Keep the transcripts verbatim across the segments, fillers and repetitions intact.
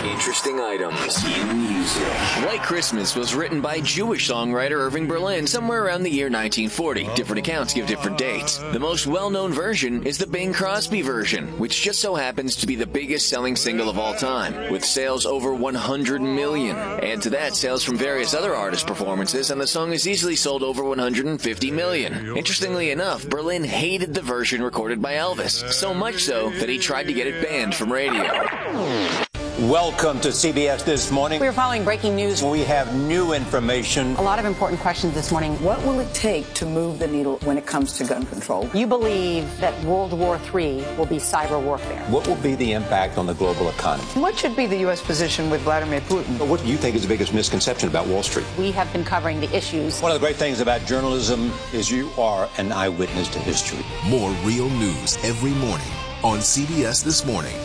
Interesting items in music. White Christmas was written by Jewish songwriter Irving Berlin somewhere around the year nineteen forty. Different accounts give different dates. The most well-known version is the Bing Crosby version, which just so happens to be the biggest selling single of all time, with sales over one hundred million. Add to that sales from various other artist performances, and the song has easily sold over one hundred fifty million. Interestingly enough, Berlin hated the version recorded by Elvis, so much so that he tried to get it banned from radio. Welcome to C B S This Morning. We're following breaking news. We have new information. A lot of important questions this morning. What will it take to move the needle when it comes to gun control? You believe that World War Three will be cyber warfare. What will be the impact on the global economy? What should be the U S position with Vladimir Putin? What do you think is the biggest misconception about Wall Street? We have been covering the issues. One of the great things about journalism is you are an eyewitness to history. More real news every morning on C B S This Morning.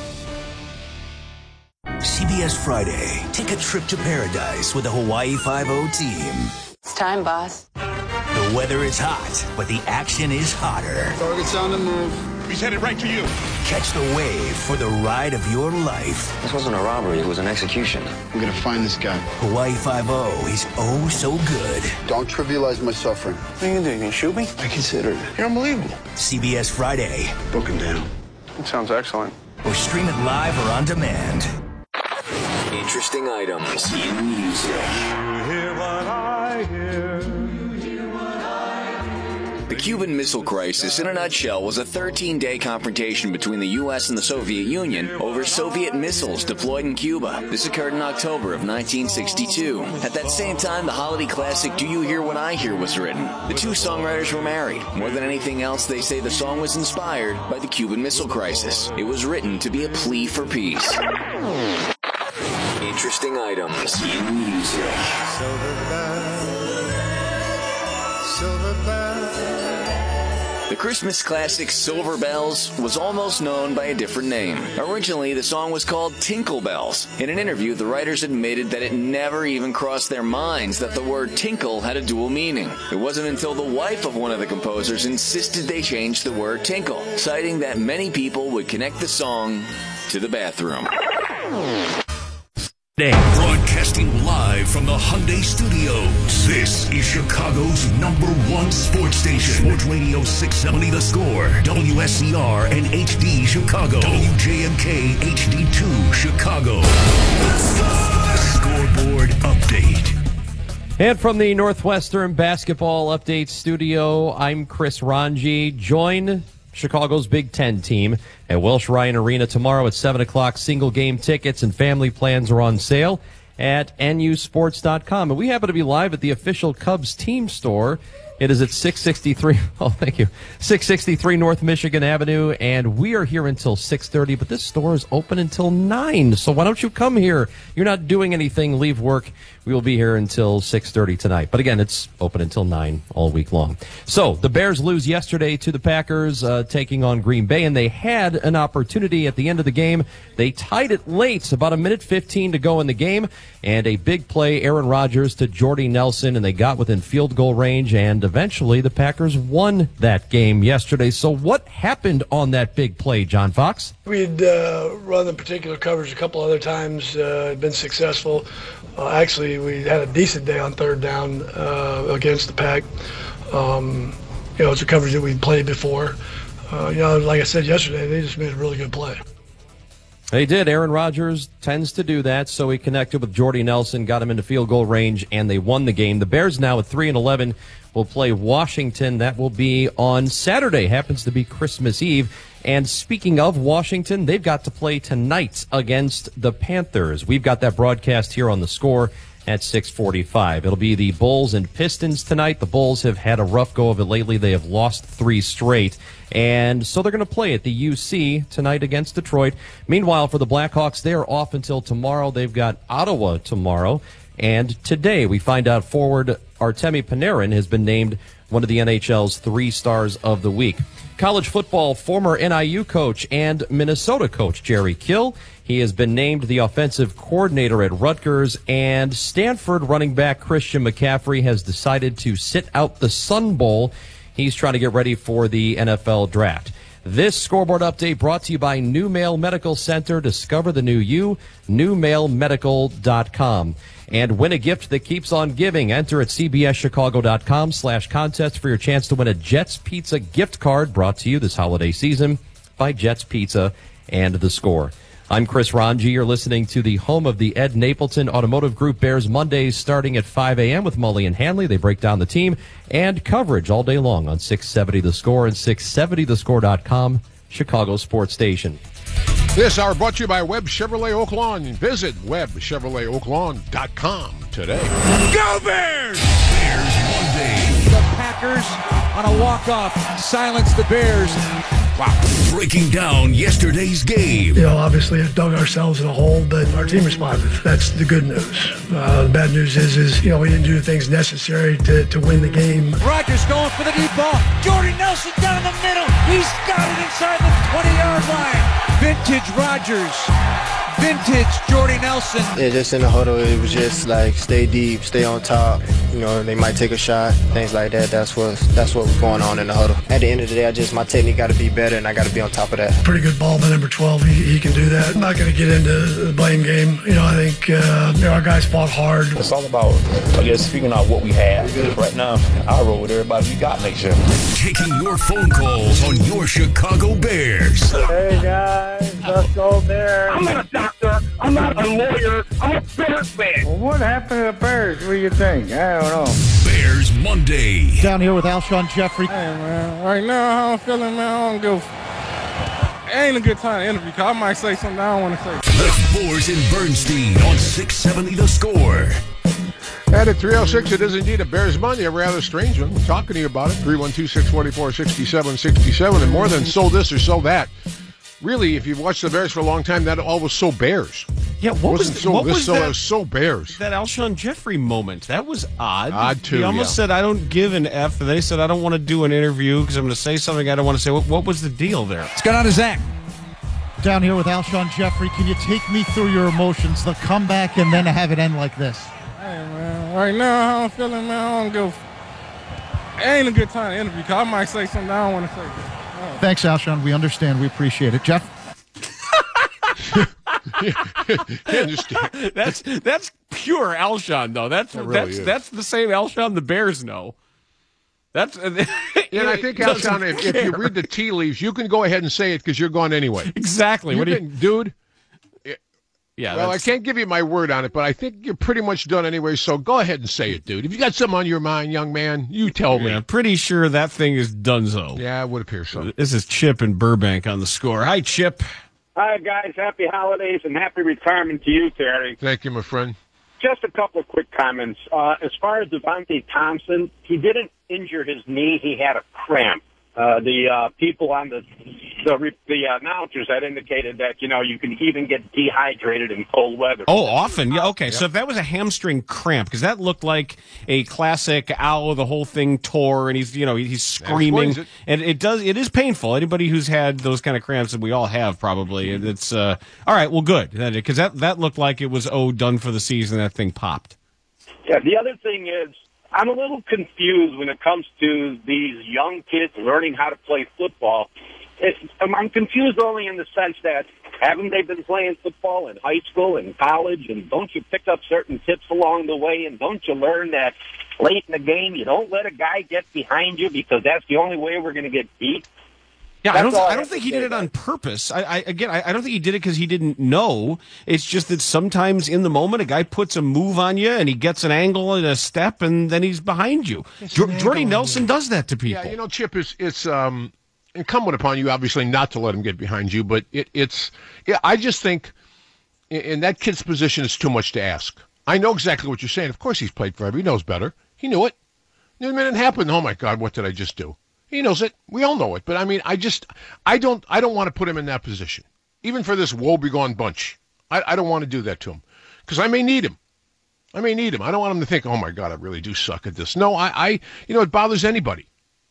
C B S Friday. Take a trip to paradise with the Hawaii Five-O team. It's time, boss. The weather is hot, but the action is hotter. Target's on the move. He's headed right to you. Catch the wave for the ride of your life. This wasn't a robbery, it was an execution. We're gonna find this guy. Hawaii Five-O is oh so good. Don't trivialize my suffering. What are you gonna do? You gonna shoot me? I considered it. You're unbelievable. C B S Friday. Book him down. It sounds excellent. Or stream it live or on demand. Interesting items in music. You hear what I hear. The Cuban Missile Crisis, in a nutshell, was a thirteen-day confrontation between the U S and the Soviet Union over Soviet missiles deployed in Cuba. This occurred in October of nineteen sixty-two. At that same time, the holiday classic Do You Hear What I Hear was written. The two songwriters were married. More than anything else, they say the song was inspired by the Cuban Missile Crisis. It was written to be a plea for peace. Interesting items in music. Silver bell, silver bell. The Christmas classic Silver Bells was almost known by a different name. Originally, the song was called Tinkle Bells. In an interview, the writers admitted that it never even crossed their minds that the word tinkle had a dual meaning. It wasn't until the wife of one of the composers insisted they change the word tinkle, citing that many people would connect the song to the bathroom. Broadcasting live from the Hyundai Studios. This is Chicago's number one sports station. Sports Radio six seventy The Score. W S C R and H D Chicago. W J M K H D two Chicago. The Score. Scoreboard update. And from the Northwestern Basketball Update Studio, I'm Chris Ranji. Join Chicago's Big Ten team at Welsh Ryan Arena tomorrow at seven o'clock. Single game tickets and family plans are on sale at N U sports dot com. And we happen to be live at the official Cubs team store. It is at six sixty-three, oh, thank you, six sixty-three North Michigan Avenue, and we are here until six thirty, but this store is open until nine, so why don't you come here? You're not doing anything, leave work. We will be here until six thirty tonight. But again, it's open until nine all week long. So the Bears lose yesterday to the Packers, uh, taking on Green Bay, and they had an opportunity at the end of the game. They tied it late, about a minute fifteen to go in the game, and a big play, Aaron Rodgers to Jordy Nelson, and they got within field goal range, and eventually the Packers won that game yesterday. So what happened on that big play, John Fox? We'd uh, run the particular coverage a couple other times, uh, been successful. Uh, actually, we had a decent day on third down uh, against the Pack. Um, you know, it's a coverage that we've played before. Uh, you know, like I said yesterday, they just made a really good play. They did. Aaron Rodgers tends to do that, so he connected with Jordy Nelson, got him into field goal range, and they won the game. The Bears now at three and eleven will play Washington. That will be on Saturday. Happens to be Christmas Eve. And speaking of Washington, they've got to play tonight against the Panthers. We've got that broadcast here on The Score at six forty-five. It'll be the Bulls and Pistons tonight. The Bulls have had a rough go of it lately. They have lost three straight. And so they're going to play at the U C tonight against Detroit. Meanwhile, for the Blackhawks, they're off until tomorrow. They've got Ottawa tomorrow. And today we find out forward Artemi Panarin has been named one of the N H L's three stars of the week. College football former N I U coach and Minnesota coach Jerry Kill. He has been named the offensive coordinator at Rutgers, and Stanford running back Christian McCaffrey has decided to sit out the Sun Bowl. He's trying to get ready for the N F L draft. This scoreboard update brought to you by New Mail Medical Center. Discover the new you, new mail medical dot com. And win a gift that keeps on giving. Enter at c b s chicago dot com slash contest for your chance to win a Jets Pizza gift card brought to you this holiday season by Jets Pizza and The Score. I'm Chris Ranji. You're listening to the home of the Ed Napleton Automotive Group Bears Mondays starting at five a.m. with Mully and Hanley. They break down the team and coverage all day long on six seventy The Score and six seventy the score dot com, Chicago sports station. This hour brought to you by Webb Chevrolet Oak Lawn. Visit webb chevrolet oak lawn dot com today. Go Bears! Bears Monday. The Packers on a walk-off silence the Bears. Wow. Breaking down yesterday's game. You know, obviously have dug ourselves in a hole, but our team responded. That's the good news. Uh, the bad news is, is, you know, we didn't do the things necessary to, to win the game. Rodgers going for the deep ball. Jordy Nelson down the middle. He's got it inside the twenty-yard line. Vintage Rodgers. Vintage Jordy Nelson. Yeah, just in the huddle, it was just like stay deep, stay on top. You know, they might take a shot, things like that. That's what that's what was going on in the huddle. At the end of the day, I just my technique got to be better, and I got to be on top of that. Pretty good ball by number twelve. He, he can do that. I'm not going to get into the blame game. You know, I think uh, you know, our guys fought hard. It's all about, I guess, figuring out what we have. Right now, I roll with everybody we got next year. Taking your phone calls on your Chicago Bears. Hey guys, let's go Bears. I'm not a doctor. I'm not a lawyer. I'm a Bears fan. Well, what happened to the Bears? What do you think? I don't know. Bears Monday. Down here with Alshon Jeffrey. Hey, man. Right now, how I'm feeling, man, I don't go. It ain't a good time to interview, because I might say something I don't want to say. That's Boers and Bernstein on six seventy The Score. And at three oh six, it is indeed a Bears Monday, a rather strange one. We're talking to you about it. three one two, six four four, six seven six seven. And more than so this or so that. Really, if you've watched the Bears for a long time, that all was so Bears. Yeah, what wasn't was so what this was so that, it was so Bears. That Alshon Jeffrey moment, that was odd. Odd too. He almost yeah. said, "I don't give an F." And they said, "I don't want to do an interview because I'm going to say something I don't want to say." What, what was the deal there? Let's go down to Zach. Down here with Alshon Jeffrey. Can you take me through your emotions, the comeback, and then have it end like this? Hey, man. Right now, how I'm feeling, man, I don't go. It ain't a good time to interview, because I might say something I don't want to say. Oh. Thanks, Alshon. We understand. We appreciate it. Jeff? that's that's pure Alshon, though. That's really that's is. that's the same Alshon the Bears know. That's uh, yeah. And I think Alshon, if, if you read the tea leaves, you can go ahead and say it because you're gone anyway. Exactly. You what can, do you, dude? Yeah. Well, I can't give you my word on it, but I think you're pretty much done anyway. So go ahead and say it, dude. If you got something on your mind, young man, you tell me. Yeah, pretty sure that thing is donezo. Yeah, it would appear so. This is Chip in Burbank on The Score. Hi, Chip. Hi, guys. Happy holidays and happy retirement to you, Terry. Thank you, my friend. Just a couple of quick comments. Uh, as far as Devontae Thompson, he didn't injure his knee. He had a cramp. Uh, the uh, people on the the, the announcers had indicated that, you know, you can even get dehydrated in cold weather. Oh, often. Yeah, okay. Yep. So if that was a hamstring cramp, because that looked like a classic ow, the whole thing tore, and he's, you know, he's screaming. It. And it does, it is painful. Anybody who's had those kind of cramps, and we all have probably, it's, uh, all right, well, good. Because that, that looked like it was, oh, done for the season. That thing popped. Yeah, the other thing is, I'm a little confused when it comes to these young kids learning how to play football. It's, I'm confused only in the sense that haven't they been playing football in high school and college, and don't you pick up certain tips along the way, and don't you learn that late in the game you don't let a guy get behind you because that's the only way we're going to get beat? Yeah, That's I don't. all I I don't have think to he say did it about on it. purpose. I, I again, I, I don't think he did it because he didn't know. It's just that sometimes in the moment, a guy puts a move on you, and he gets an angle and a step, and then he's behind you. Jo- Jordy Nelson does that to people. Yeah, you know, Chip, is it's um incumbent upon you, obviously, not to let him get behind you. But it, it's, yeah, I just think in, in that kid's position, it's too much to ask. I know exactly what you're saying. Of course, he's played forever. He knows better. He knew it. The minute it happened, oh my God, what did I just do? He knows it. We all know it. But I mean, I just, I don't, I don't want to put him in that position, even for this woe-begone bunch. I, I don't want to do that to him because I may need him. I may need him. I don't want him to think, oh my God, I really do suck at this. No, I, I you know, it bothers anybody.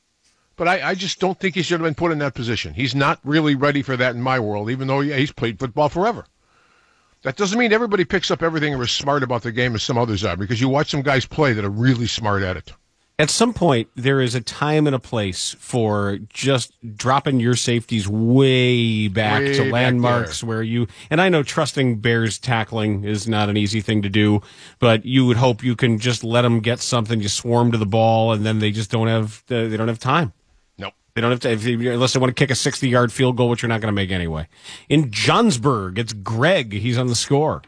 But I, I just don't think he should have been put in that position. He's not really ready for that in my world, even though yeah, he's played football forever. That doesn't mean everybody picks up everything and is smart about the game as some others are, because you watch some guys play that are really smart at it. At some point, there is a time and a place for just dropping your safeties way back Way to back landmarks where you, and I know trusting Bears tackling is not an easy thing to do, but you would hope you can just let them get something, you swarm to the ball, and then they just don't have, they don't have time. Nope. They don't have to, if they, unless they want to kick a sixty-yard field goal, which you're not going to make anyway. In Johnsburg, it's Greg. He's on the score.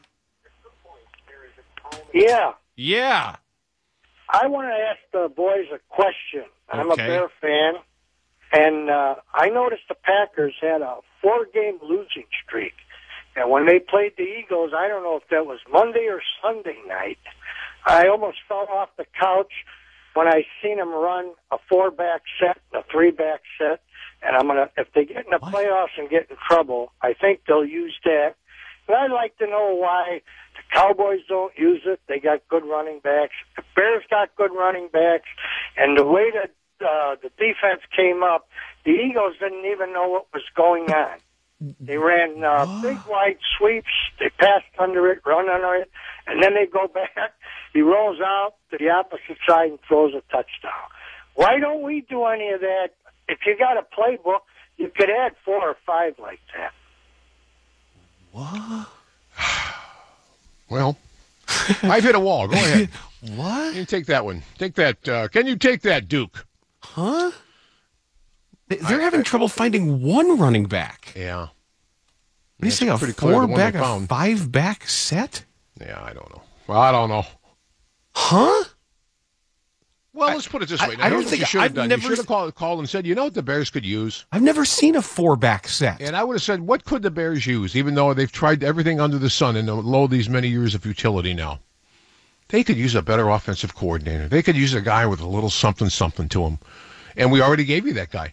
Yeah. Yeah. I want to ask the boys a question. I'm Okay. a Bear fan, and uh, I noticed the Packers had a four-game losing streak. And when they played the Eagles, I don't know if that was Monday or Sunday night, I almost fell off the couch when I seen them run a four-back set and a three-back set. And I'm gonna, if they get in the what? playoffs and get in trouble, I think they'll use that. And I'd like to know why the Cowboys don't use it. They got good running backs. The Bears got good running backs. And the way that uh, the defense came up, the Eagles didn't even know what was going on. They ran uh, big wide sweeps. They passed under it, run under it, and then they go back. He rolls out to the opposite side and throws a touchdown. Why don't we do any of that? If you got a playbook, you could add four or five like that. What? Well, I've hit a wall. Go ahead. What? You take that one. Take that. Uh, can you take that, Duke? Huh? They're I, having I, trouble finding one running back. Yeah. What do you say, a four-back, a five-back set? Yeah, I don't know. Well, I don't know. Huh? Well, let's put it this way. Now, I, I don't think you should have I've done. Never, you should have called, called and said, you know what the Bears could use? I've never seen a four-back set. And I would have said, what could the Bears use, even though they've tried everything under the sun and lo these many years of futility now? They could use a better offensive coordinator. They could use a guy with a little something-something to him. And we already gave you that guy.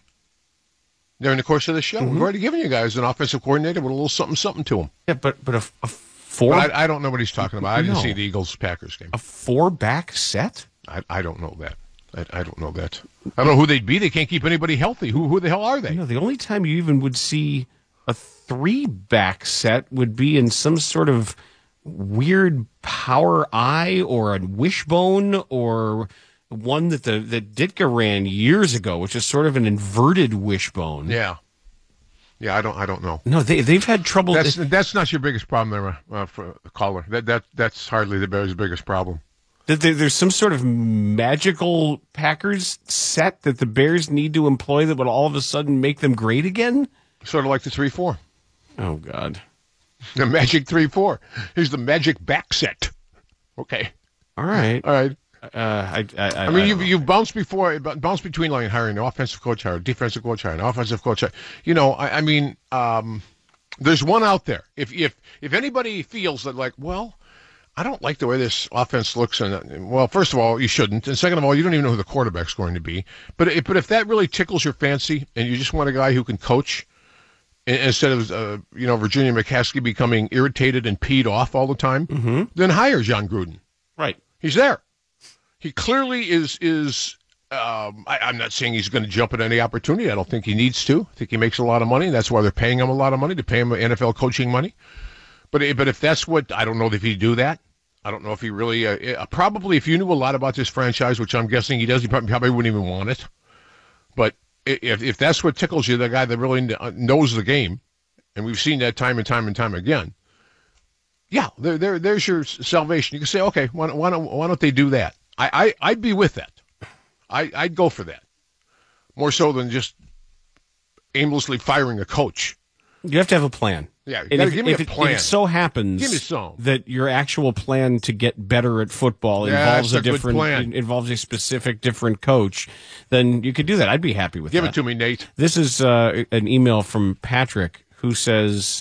During the course of the show, mm-hmm. we've already given you guys an offensive coordinator with a little something-something to him. Yeah, but but a, a four... But I, I don't know what he's talking about. I didn't no. see the Eagles-Packers game. A four-back set? I, I don't know that. I, I don't know that. I don't know who they'd be. They can't keep anybody healthy. Who who the hell are they? No, the only time you even would see a three-back set would be in some sort of weird power eye or a wishbone or one that the that Ditka ran years ago, which is sort of an inverted wishbone. Yeah. Yeah, I don't I don't know. No, they they've had trouble. That's that's not your biggest problem there, uh, for a caller. That that that's hardly the Bears' biggest problem. That there's some sort of magical Packers set that the Bears need to employ that would all of a sudden make them great again? Sort of like the three four. Oh, God. The magic three four. Here's the magic back set. Okay. All right. All right. Uh, I, I, I, I mean, I you've, you've bounced before, bounced between like hiring an offensive coach, hiring a defensive coach, hiring an offensive coach. You know, I, I mean, um, there's one out there. If if if anybody feels that, like, well, I don't like the way this offense looks, and well, first of all, you shouldn't, and second of all, you don't even know who the quarterback's going to be. But if, but if that really tickles your fancy, and you just want a guy who can coach, instead of uh, you know Virginia McCaskey becoming irritated and peed off all the time, mm-hmm. then hire John Gruden. Right, he's there. He clearly is, is um, I, I'm not saying he's going to jump at any opportunity. I don't think he needs to. I think he makes a lot of money, and that's why they're paying him a lot of money, to pay him N F L coaching money. But but if that's what, I don't know if he'd do that. I don't know if he really, uh, probably if you knew a lot about this franchise, which I'm guessing he does, he probably, probably wouldn't even want it. But if if that's what tickles you, the guy that really knows the game, and we've seen that time and time and time again, yeah, there, there there's your salvation. You can say, okay, why, why, don't, why don't they do that? I, I, I'd be with that. I, I'd go for that. More so than just aimlessly firing a coach. You have to have a plan. Yeah, you and gotta if, give me if a it, plan. If it so happens give me some. that your actual plan to get better at football yeah, involves a, a different, plan. involves a specific different coach, then you could do that. I'd be happy with give that. Give it to me, Nate. This is uh, an email from Patrick who says,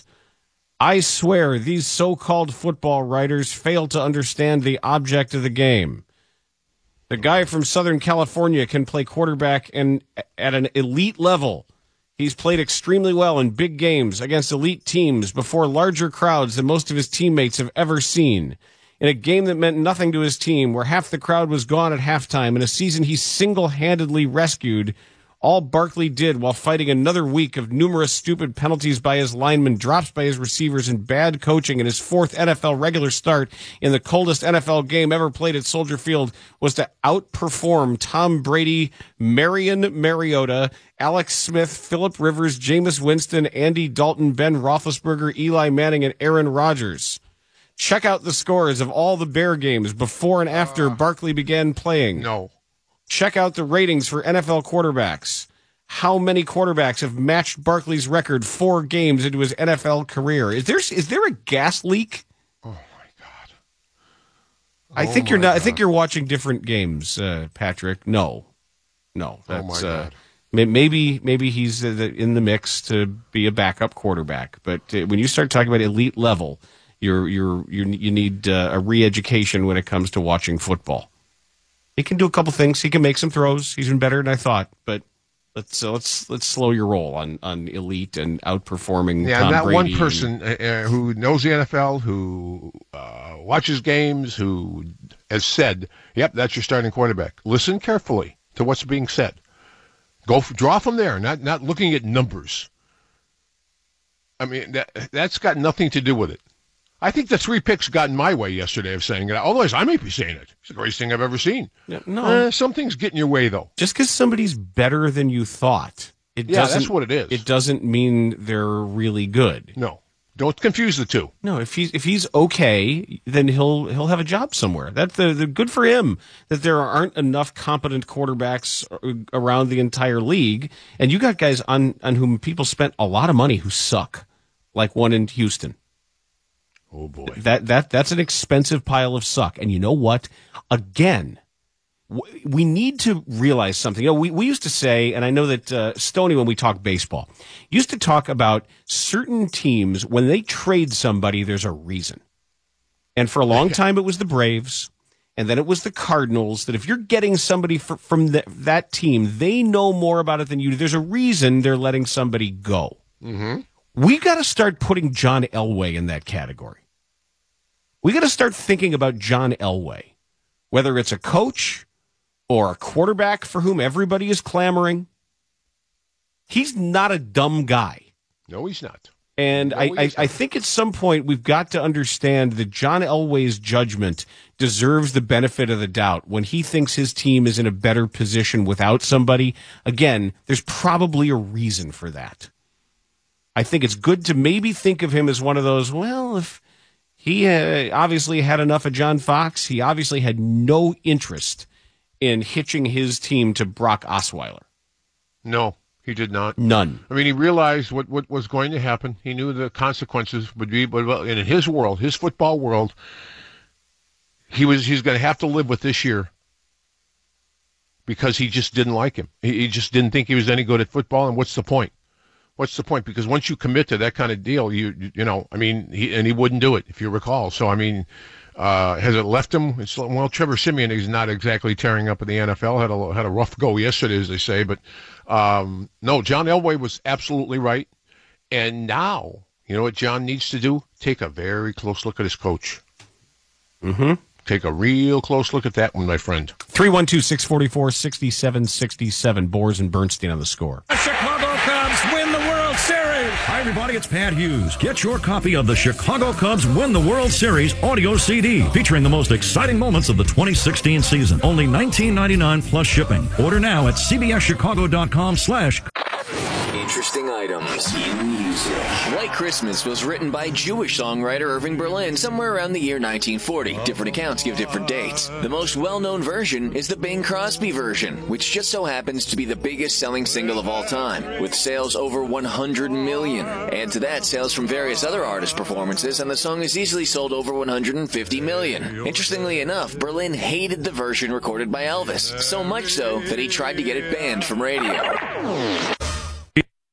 I swear these so-called football writers fail to understand the object of the game. The guy from Southern California can play quarterback and at an elite level. He's played extremely well in big games against elite teams before larger crowds than most of his teammates have ever seen. In a game that meant nothing to his team, where half the crowd was gone at halftime, in a season he single-handedly rescued, All Barkley did while fighting another week of numerous stupid penalties by his linemen, drops by his receivers, and bad coaching in his fourth N F L regular start in the coldest N F L game ever played at Soldier Field was to outperform Tom Brady, Marion Mariota, Alex Smith, Phillip Rivers, Jameis Winston, Andy Dalton, Ben Roethlisberger, Eli Manning, and Aaron Rodgers. Check out the scores of all the Bear games before and after uh, Barkley began playing. No. Check out the ratings for N F L quarterbacks. How many quarterbacks have matched Barkley's record four games into his N F L career? Is there is there a gas leak? Oh my God! Oh I think you're not. God. I think you're watching different games, uh, Patrick. No, no. That's, oh my God! Uh, maybe maybe he's in the mix to be a backup quarterback. But uh, when you start talking about elite level, you're you're, you're you need uh, a re-education when it comes to watching football. He can do a couple things. He can make some throws. He's been better than I thought. But let's uh, let's let's slow your roll on, on elite and outperforming. Yeah, Tom not Brady one person uh, who knows the N F L, who uh, watches games, who has said, "Yep, that's your starting quarterback." Listen carefully to what's being said. Go for, draw from there, not not looking at numbers. I mean, that that's got nothing to do with it. I think the three picks got in my way yesterday of saying it. Otherwise, I may be saying it. It's the greatest thing I've ever seen. Yeah, no, uh, some things get in your way, though. Just because somebody's better than you thought, it yeah, doesn't. that's what it is. It doesn't mean they're really good. No, don't confuse the two. No, if he's if he's okay, then he'll he'll have a job somewhere. That's the, the good for him that there aren't enough competent quarterbacks around the entire league, and you got guys on on whom people spent a lot of money who suck, like one in Houston. Oh boy, that that that's an expensive pile of suck. And you know what? Again, w- we need to realize something. You know, we we used to say, and I know that uh, Stoney, when we talk baseball, used to talk about certain teams when they trade somebody, there's a reason. And for a long time, it was the Braves, and then it was the Cardinals. That if you're getting somebody for, from the, that team, they know more about it than you do. There's a reason they're letting somebody go. Mm-hmm. We got to start putting John Elway in that category. We got to start thinking about John Elway, whether it's a coach or a quarterback for whom everybody is clamoring. He's not a dumb guy. No, he's not. And no, I, he's I, not. I think at some point we've got to understand that John Elway's judgment deserves the benefit of the doubt when he thinks his team is in a better position without somebody. Again, there's probably a reason for that. I think it's good to maybe think of him as one of those, well, if he uh, obviously had enough of John Fox, he obviously had no interest in hitching his team to Brock Osweiler. No, he did not. None. I mean, he realized what, what was going to happen. He knew the consequences would be, but well, in his world, his football world, he was he's going to have to live with this year because he just didn't like him. He, he just didn't think he was any good at football, and what's the point? What's the point? Because once you commit to that kind of deal, you you know, I mean, he, and he wouldn't do it, if you recall. So, I mean, uh, has it left him? It's, well, Trevor Siemian is not exactly tearing up in the N F L. Had a had a rough go yesterday, as they say. But um, no, John Elway was absolutely right. And now, you know what John needs to do? Take a very close look at his coach. Mm-hmm. Take a real close look at that one, my friend. three one two, six four four, six seven six seven. Boers and Bernstein on the score. The Chicago Cubs win the World Series. Hi, everybody. It's Pat Hughes. Get your copy of the Chicago Cubs Win the World Series audio C D featuring the most exciting moments of the twenty sixteen season. Only nineteen ninety-nine plus shipping. Order now at cbschicago.com slash. Interesting items in music. White Christmas was written by Jewish songwriter Irving Berlin somewhere around the year nineteen forty. Different accounts give different dates. The most well-known version is the Bing Crosby version, which just so happens to be the biggest selling single of all time, with sales over one hundred million. Add to that sales from various other artists' performances, and the song has easily sold over one hundred fifty million. Interestingly enough, Berlin hated the version recorded by Elvis, so much so that he tried to get it banned from radio.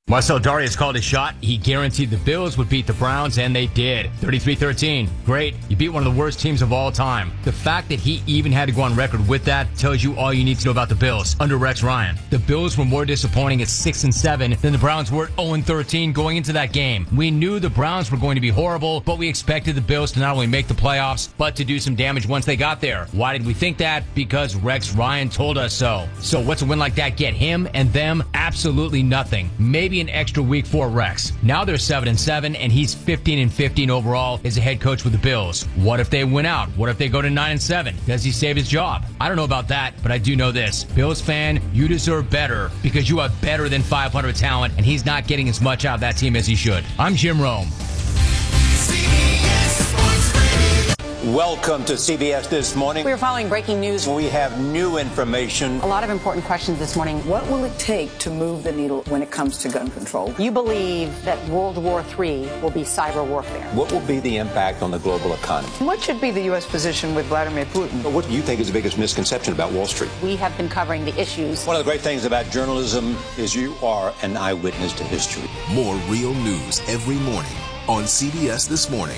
Marcel Darius called his shot. He guaranteed the Bills would beat the Browns, and they did. thirty-three thirteen. Great. You beat one of the worst teams of all time. The fact that he even had to go on record with that tells you all you need to know about the Bills under Rex Ryan. The Bills were more disappointing at six and seven than the Browns were at oh and thirteen going into that game. We knew the Browns were going to be horrible, but we expected the Bills to not only make the playoffs, but to do some damage once they got there. Why did we think that? Because Rex Ryan told us so. So what's a win like that get him and them? Absolutely nothing. Maybe an extra week for Rex. Now they're seven and seven, and he's fifteen and fifteen overall as a head coach with the Bills. What if they win out? What if they go to nine and seven? Does he save his job? I don't know about that, but I do know this. Bills fan, you deserve better because you have better than five hundred talent, and he's not getting as much out of that team as he should. I'm Jim Rome. Welcome to C B S This Morning. We are following breaking news. We have new information. A lot of important questions this morning. What will it take to move the needle when it comes to gun control? You believe that World War Three will be cyber warfare. What will be the impact on the global economy? What should be the U S position with Vladimir Putin? What do you think is the biggest misconception about Wall Street? We have been covering the issues. One of the great things about journalism is you are an eyewitness to history. More real news every morning on C B S This Morning.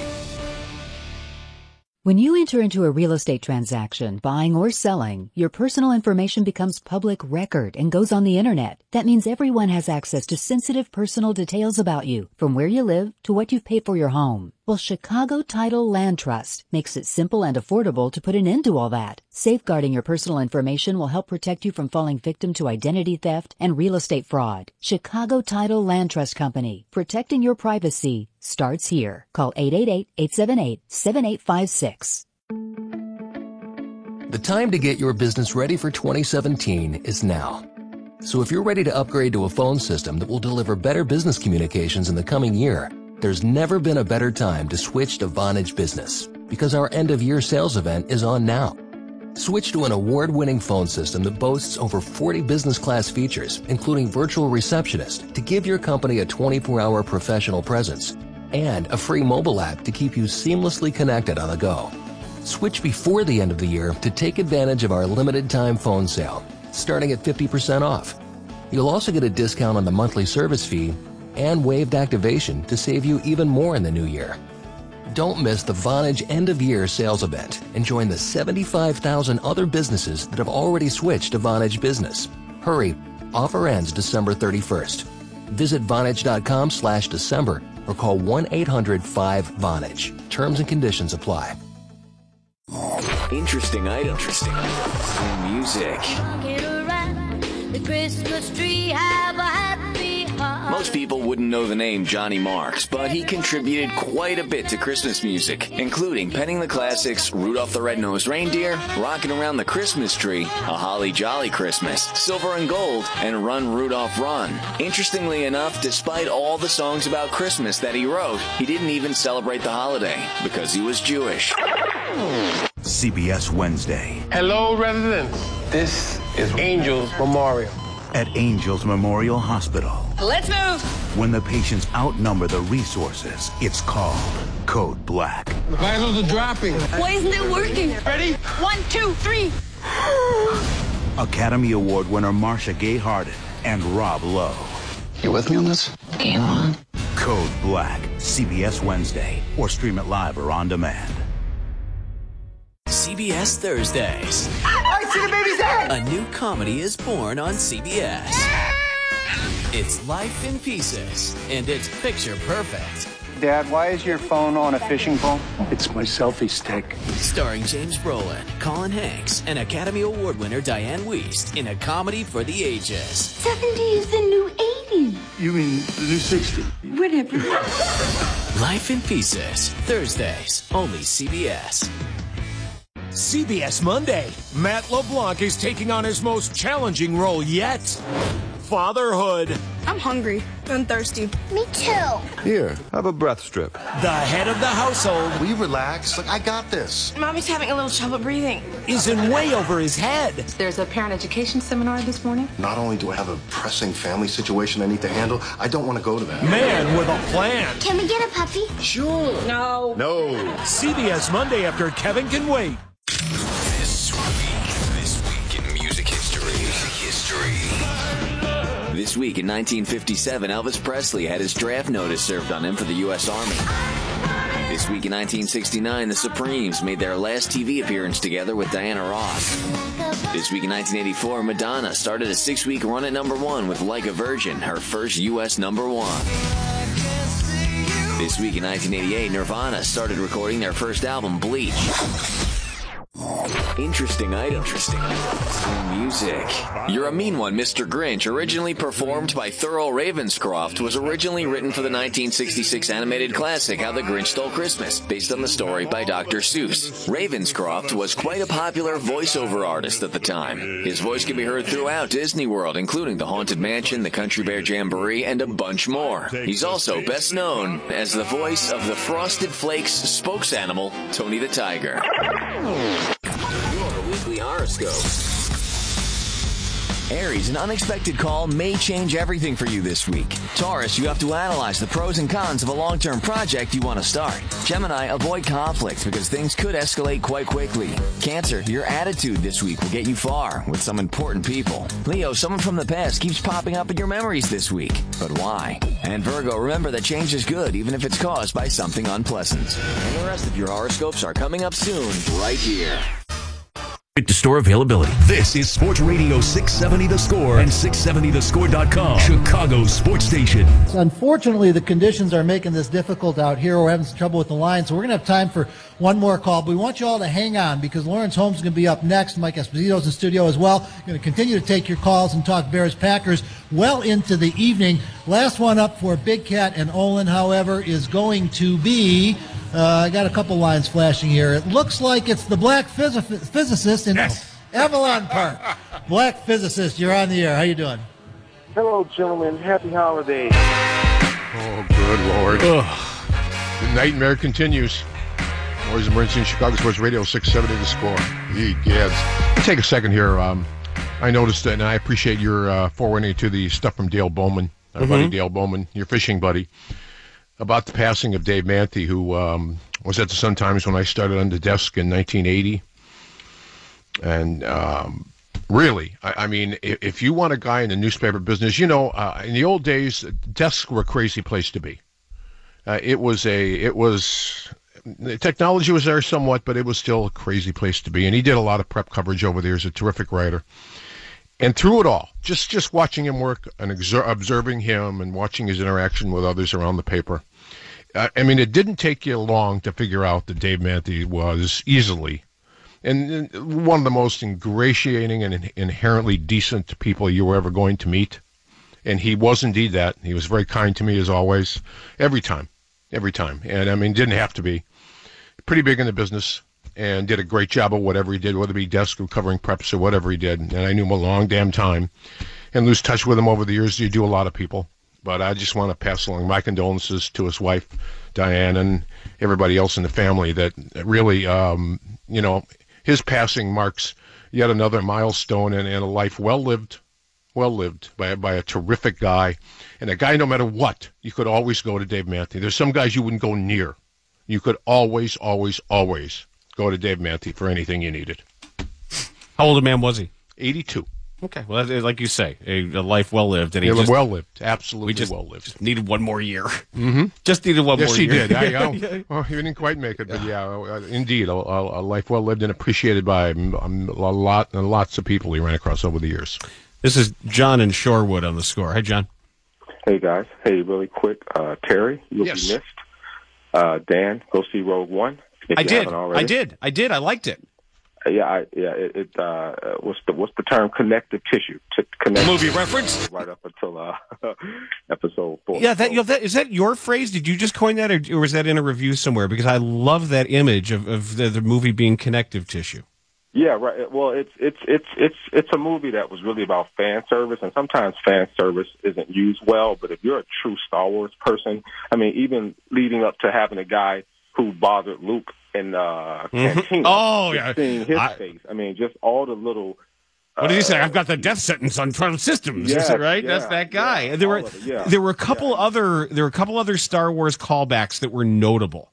When you enter into a real estate transaction, buying or selling, your personal information becomes public record and goes on the internet. That means everyone has access to sensitive personal details about you, from where you live to what you've paid for your home. Well, Chicago Title Land Trust makes it simple and affordable to put an end to all that. Safeguarding your personal information will help protect you from falling victim to identity theft and real estate fraud. Chicago Title Land Trust Company. Protecting your privacy starts here. Call eight eight eight, eight seven eight, seven eight five six. The time to get your business ready for twenty seventeen is now. So if you're ready to upgrade to a phone system that will deliver better business communications in the coming year, there's never been a better time to switch to Vonage Business, because our end-of-year sales event is on now. Switch to an award-winning phone system that boasts over forty business-class features, including virtual receptionist, to give your company a twenty-four hour professional presence, and a free mobile app to keep you seamlessly connected on the go. Switch before the end of the year to take advantage of our limited-time phone sale, starting at fifty percent off. You'll also get a discount on the monthly service fee and waived activation to save you even more in the new year. Don't miss the Vonage end-of-year sales event and join the seventy-five thousand other businesses that have already switched to Vonage Business. Hurry, offer ends December thirty-first. Visit Vonage.com slash December or call one eight hundred five Vonage. Terms and conditions apply. Interesting item. Interesting items in music. The Christmas tree, have a happy heart. Most people wouldn't know the name Johnny Marks, but he contributed quite a bit to Christmas music, including penning the classics Rudolph the Red-Nosed Reindeer, Rockin' Around the Christmas Tree, A Holly Jolly Christmas, Silver and Gold, and Run Rudolph Run. Interestingly enough, despite all the songs about Christmas that he wrote, he didn't even celebrate the holiday because he was Jewish. C B S Wednesday. Hello, residents. This is Angels Memorial. At Angels Memorial Hospital. Let's move. When the patients outnumber the resources, it's called Code Black. The vitals are dropping. Why isn't it working? Ready? One, two, three. Academy Award winner Marsha Gay Harden and Rob Lowe. You with me on this? Game on. Code Black. C B S Wednesday. Or stream it live or on demand. C B S Thursdays. I see the baby's head! A new comedy is born on C B S. It's Life in Pieces, and it's picture perfect. Dad, why is your phone on a fishing pole? It's my selfie stick. Starring James Brolin, Colin Hanks, and Academy Award winner Diane Wiest in a comedy for the ages. seventy is the new eighty. You mean the new sixty? Whatever. Life in Pieces, Thursdays, only C B S. C B S Monday. Matt LeBlanc is taking on his most challenging role yet. Fatherhood. I'm hungry and thirsty. Me too. Here, have a breath strip. The head of the household. Will you relax? Look, I got this. Mommy's having a little trouble breathing. Is in way over his head. There's a parent education seminar this morning. Not only do I have a pressing family situation I need to handle, I don't want to go to that. Man with a plan. Can we get a puppy? Sure. No. No. C B S Monday after Kevin Can Wait. This week, this week in music history. History. This week in nineteen fifty-seven, Elvis Presley had his draft notice served on him for the U S Army. This week in nineteen sixty-nine, the Supremes made their last T V appearance together with Diana Ross. This week in nineteen eighty-four, Madonna started a six-week run at number one with Like a Virgin, her first U S number one. This week in nineteen eighty-eight, Nirvana started recording their first album, Bleach. Interesting item. Interesting item. Music. You're a Mean One, Mister Grinch, originally performed by Thurl Ravenscroft, was originally written for the nineteen sixty-six animated classic How the Grinch Stole Christmas, based on the story by Doctor Seuss. Ravenscroft was quite a popular voiceover artist at the time. His voice can be heard throughout Disney World, including the Haunted Mansion, the Country Bear Jamboree, and a bunch more. He's also best known as the voice of the Frosted Flakes spokes animal, Tony the Tiger. Your weekly horoscope. Aries, an unexpected call may change everything for you this week. Taurus, you have to analyze the pros and cons of a long-term project you want to start. Gemini, avoid conflicts because things could escalate quite quickly. Cancer, your attitude this week will get you far with some important people. Leo, someone from the past keeps popping up in your memories this week. But why? And Virgo, remember that change is good even if it's caused by something unpleasant. And the rest of your horoscopes are coming up soon, right here. To store availability. This is Sports Radio six seventy The Score and six seventy the score dot com, Chicago's sports station. Unfortunately, the conditions are making this difficult out here. We're having some trouble with the line, so we're going to have time for one more call. But we want you all to hang on because Lawrence Holmes is going to be up next. Mike Esposito's in studio as well. We're going to continue to take your calls and talk Bears Packers well into the evening. Last one up for Big Cat and Olin, however, is going to be... Uh, I got a couple lines flashing here. It looks like it's the black phys- physicist in yes. Avalon Park. Black physicist, you're on the air. How you doing? Hello, gentlemen. Happy holidays. Oh, good Lord. Ugh. The nightmare continues. Noise Emergency in Chicago Sports Radio six seventy The Score. Egads. Let's take a second here. Um, I noticed that, and I appreciate your uh, forwarding to the stuff from Dale Bowman, our mm-hmm. buddy Dale Bowman, your fishing buddy, about the passing of Dave Manthe, who um, was at the Sun-Times when I started on the desk in nineteen eighty. And um, really, I, I mean, if, if you want a guy in the newspaper business, you know, uh, in the old days, desks were a crazy place to be. Uh, it was a, it was, the technology was there somewhat, but it was still a crazy place to be. And he did a lot of prep coverage over there. He's a terrific writer. And through it all, just, just watching him work and exer- observing him and watching his interaction with others around the paper, uh, I mean, it didn't take you long to figure out that Dave Manthe was easily and, and one of the most ingratiating and in, inherently decent people you were ever going to meet. And he was indeed that. He was very kind to me, as always, every time, every time. And, I mean, didn't have to be. Pretty big in the business. And did a great job of whatever he did, whether it be desk or covering preps or whatever he did. And I knew him a long damn time. And lose touch with him over the years. You do a lot of people. But I just want to pass along my condolences to his wife, Diane, and everybody else in the family that really, um, you know, his passing marks yet another milestone in, in a life well lived, well lived by, by a terrific guy. And a guy, no matter what, you could always go to Dave Manthe. There's some guys you wouldn't go near. You could always, always, always go to Dave Manthe for anything you needed. How old a man was he? eighty-two. Okay, well, like you say, a, a life well lived, and he yeah, just, well lived, absolutely we just, well lived. Just needed one more year. Mm-hmm. Just needed one yes, more year. Yes, he did. I, I, well, he didn't quite make it, but yeah, uh, indeed, a, a, a life well lived and appreciated by um, a lot, and lots of people he ran across over the years. This is John in Shorewood on the Score. Hey, John. Hey guys. Hey, really quick, uh, Terry, you'll yes. be missed. Uh, Dan, go see Rogue One. I did. I did. I did. I liked it. Uh, yeah, I, yeah. It, it uh, what's the what's the term? Connective tissue. T- connective movie reference. Right up until uh, episode four. Yeah, that, you know, that is that your phrase? Did you just coin that, or, or was that in a review somewhere? Because I love that image of, of the, the movie being connective tissue. Yeah, right. Well, it's it's it's it's it's a movie that was really about fan service, and sometimes fan service isn't used well. But if you're a true Star Wars person, I mean, even leading up to having a guy who bothered Luke in uh, mm-hmm. Cantina, oh yeah, seeing his I, face. I mean, just all the little. What did he say? I've got the death sentence on twelve systems. Yes, is it right? yeah, That's that guy. yeah, there were it, yeah, there were a couple yeah. other there were a couple other Star Wars callbacks that were notable.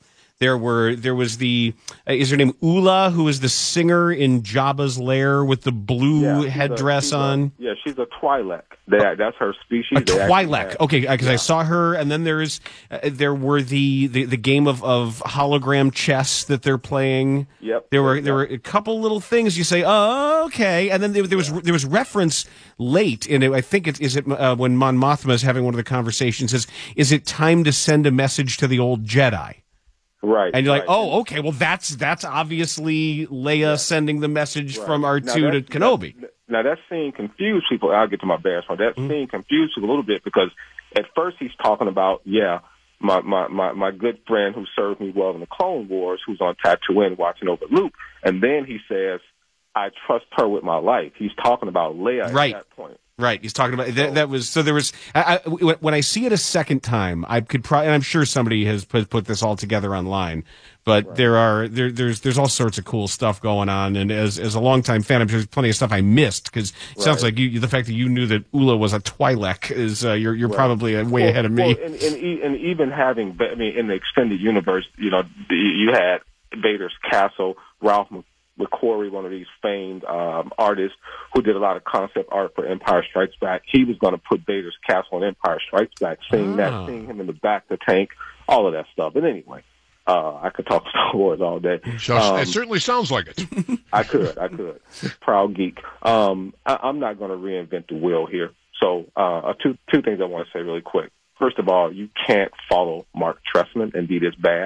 There were there was the uh, is her name Ula, who is the singer in Jabba's lair with the blue Yeah, headdress a, on. A, yeah, she's a Twi'lek. That that's her species. A Twi'lek. Okay, because yeah. I saw her, and then there's uh, there were the, the, the game of, of hologram chess that they're playing. Yep. There were yep. there were a couple little things you say, oh, okay, and then there, there was yeah. there was reference late in it. I think it is it uh, when Mon Mothma is having one of the conversations. Is is it time to send a message to the old Jedi? Right. And you're right. like, oh, okay, well that's that's obviously Leia yeah. sending the message right. from R two to Kenobi. That, Now, that scene confused people. I'll get to my Bears point. That mm. scene confused people a little bit because at first he's talking about, yeah, my, my, my, my good friend who served me well in the Clone Wars, who's on Tatooine watching over Luke. And then he says, I trust her with my life. He's talking about Leia right. at that point. Right. He's talking about that. That was so. There was I, I, when I see it a second time, I could probably. And I'm sure somebody has put, put this all together online. But right. there are there there's there's all sorts of cool stuff going on. And as as a longtime fan, I'm sure there's plenty of stuff I missed because it right. sounds like you the fact that you knew that Ula was a Twi'lek is uh, you're you're right. probably way well, ahead of me. Well, and, and, and even having I mean in the extended universe, you know, you had Vader's castle, Ralph McQuarrie, one of these famed um, artists who did a lot of concept art for Empire Strikes Back. He was going to put Vader's castle in Empire Strikes Back, seeing oh. that, seeing him in the back of the tank, all of that stuff. But anyway, uh, I could talk Star Wars all day. So um, it certainly sounds like it. I could, I could. Proud geek. Um, I, I'm not going to reinvent the wheel here. So uh, two two things I want to say really quick. First of all, you can't follow Mark Trestman and be this bad.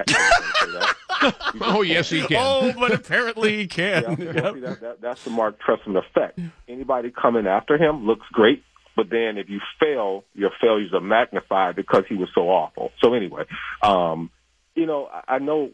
Oh, yes, he can. Oh, but apparently he can. Yeah, yep. see, that, that, that's the Mark Trestman effect. Anybody coming after him looks great, but then if you fail, your failures are magnified because he was so awful. So anyway, um, you know, I, I know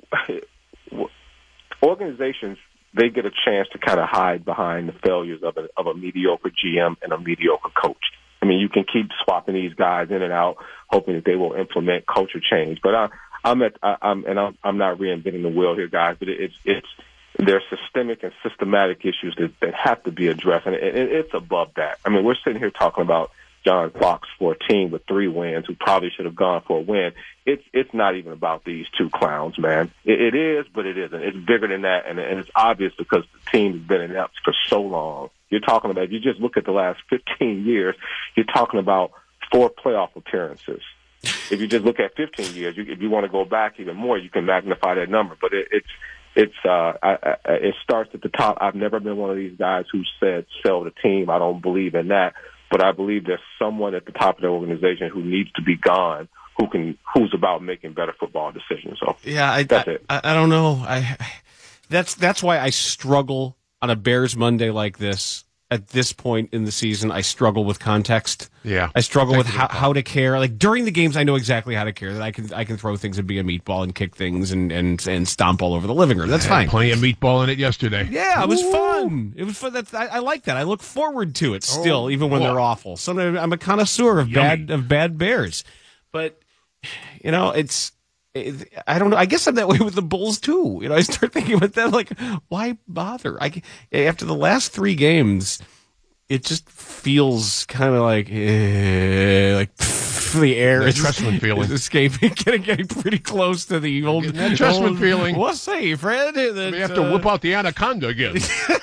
organizations, they get a chance to kind of hide behind the failures of a, of a mediocre G M and a mediocre coach. I mean, you can keep swapping these guys in and out, hoping that they will implement culture change. But I, I'm at, I, I'm, and I'm, I'm not reinventing the wheel here, guys. But it's, it's, there's systemic and systematic issues that, that have to be addressed, and it, it, it's above that. I mean, we're sitting here talking about John Fox for a team with three wins who probably should have gone for a win. It's, it's not even about these two clowns, man. It, it is, but it isn't. It's bigger than that, and, and it's obvious because the team has been inept for so long. You're talking about, if you just look at the last fifteen years, you're talking about four playoff appearances. If you just look at fifteen years, you, if you want to go back even more, you can magnify that number. But it, it's, it's, uh, I, I, it starts at the top. I've never been one of these guys who said sell the team. I don't believe in that. But I believe there's someone at the top of the organization who needs to be gone, who can, who's about making better football decisions. So yeah, I, that's I, it. I, I don't know. I, that's, that's why I struggle on a Bears Monday like this. At this point in the season, I struggle with context. Yeah, I struggle with how, how to care. Like during the games, I know exactly how to care. That I can I can throw things and be a meatball and kick things and and, and stomp all over the living room. That's fine. Plenty of meatball in it yesterday. Yeah, it was Ooh. fun. It was fun. That's I, I like that. I look forward to it still, oh, even when oh. they're awful. Sometimes I'm a connoisseur of Yummy. bad of bad Bears, but you know it's. I don't know. I guess I'm that way with the Bulls too. You know, I start thinking about that. Like, why bother? I after the last three games, it just feels kind of like, eh, like pff, the air that is, Trestman feeling is escaping, getting, getting pretty close to the old that Trestman old, feeling. We'll say, Fred. That, we have to uh, whip out the anaconda again.